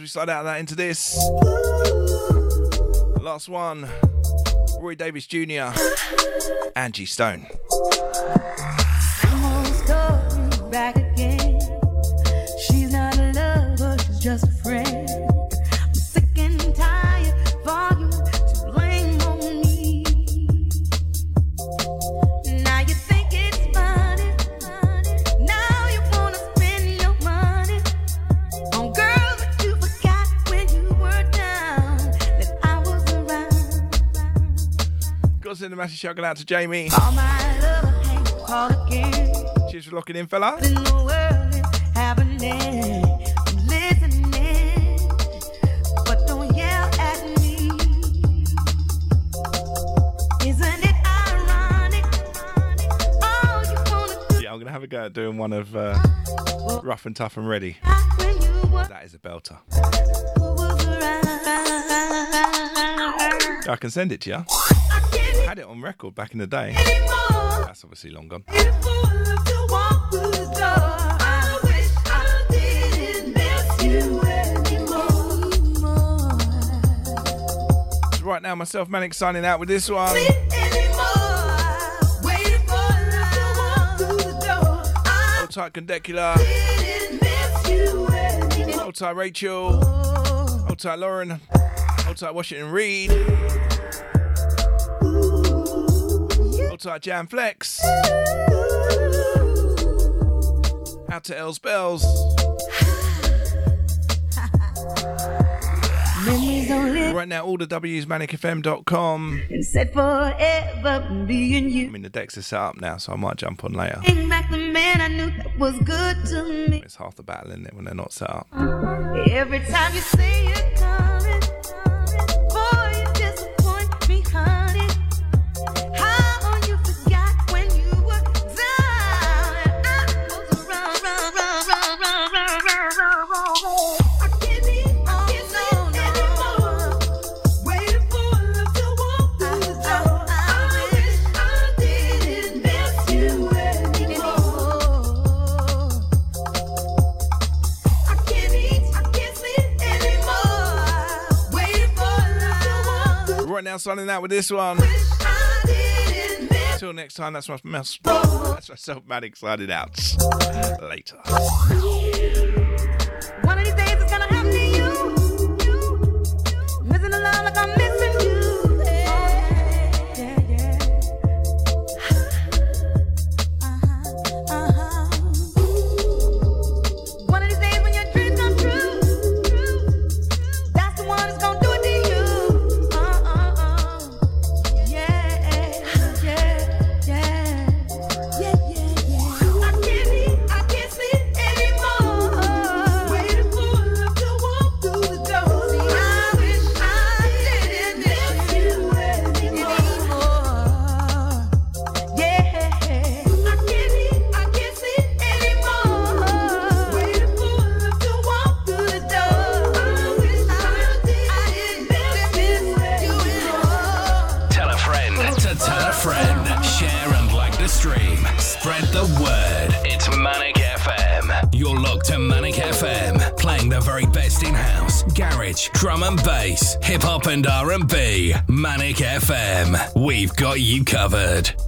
we slide out of that into this. Last one, Roy Davis Jr., Angie Stone. Someone's calling back again. She's not a lover, she's just a friend. I'm sick and tired for you to blame on me. Now you think it's funny. Now you wanna spend your money on girls that you forgot when you were down, that I was around. Got to send a massive shout out to Jamie. All my love ain't called again. Cheers for locking in, fella. In the world is happening. I'm listening, but don't yell at me. Isn't it ironic? All you wanna do Yeah, I'm going to have a go at doing one of Rough and Tough and Ready. when you were That is a belter. around. I can send it to you. Had it on record back in the day. That's obviously long gone. To walk through the door. I wish I didn't miss you anymore. So right now, myself, Manic, signing out with this one. Hold tight, Condecula. Hold tight, Rachel. Hold tight, Lauren. Hold tight, Washington Reed. Hold tight, Jam Flex. Out to Els Bells. Right now, all the W's, manicfm.com. And said forever being you. I mean, the decks are set up now, so I might jump on later. Bring back the man I knew that was good to me. It's half the battle, isn't it, when they're not set up? Every time you say you're coming, boy, you disappoint me, honey. How you forgot when you were down and I was around. I can't be on anymore. Waiting for love to walk through the door. I wish I didn't miss you anymore. I can't eat, I can't sleep anymore. Waiting for love to walk through. Right now, signing out with this one. Until next time, that's myself, Manic, signing out. Later. One of these days it's gonna happen to you. Missing the love like I'm missing you. One of these days when your dreams come true, that's the one that's gonna do it to you. I can't sleep anymore. Waiting for love to walk through the door. See, I wish I didn't miss you anymore. Yeah, I can't sleep anymore. Waiting for love to walk through the door. I wish I didn't miss you anymore. Tell a friend to tell a friend. Share and like the stream. Spread the word. It's Manic FM. You're locked to Manic FM, playing the very best in house, garage, drum and bass, hip hop and R&B. Manic FM. We've got you covered.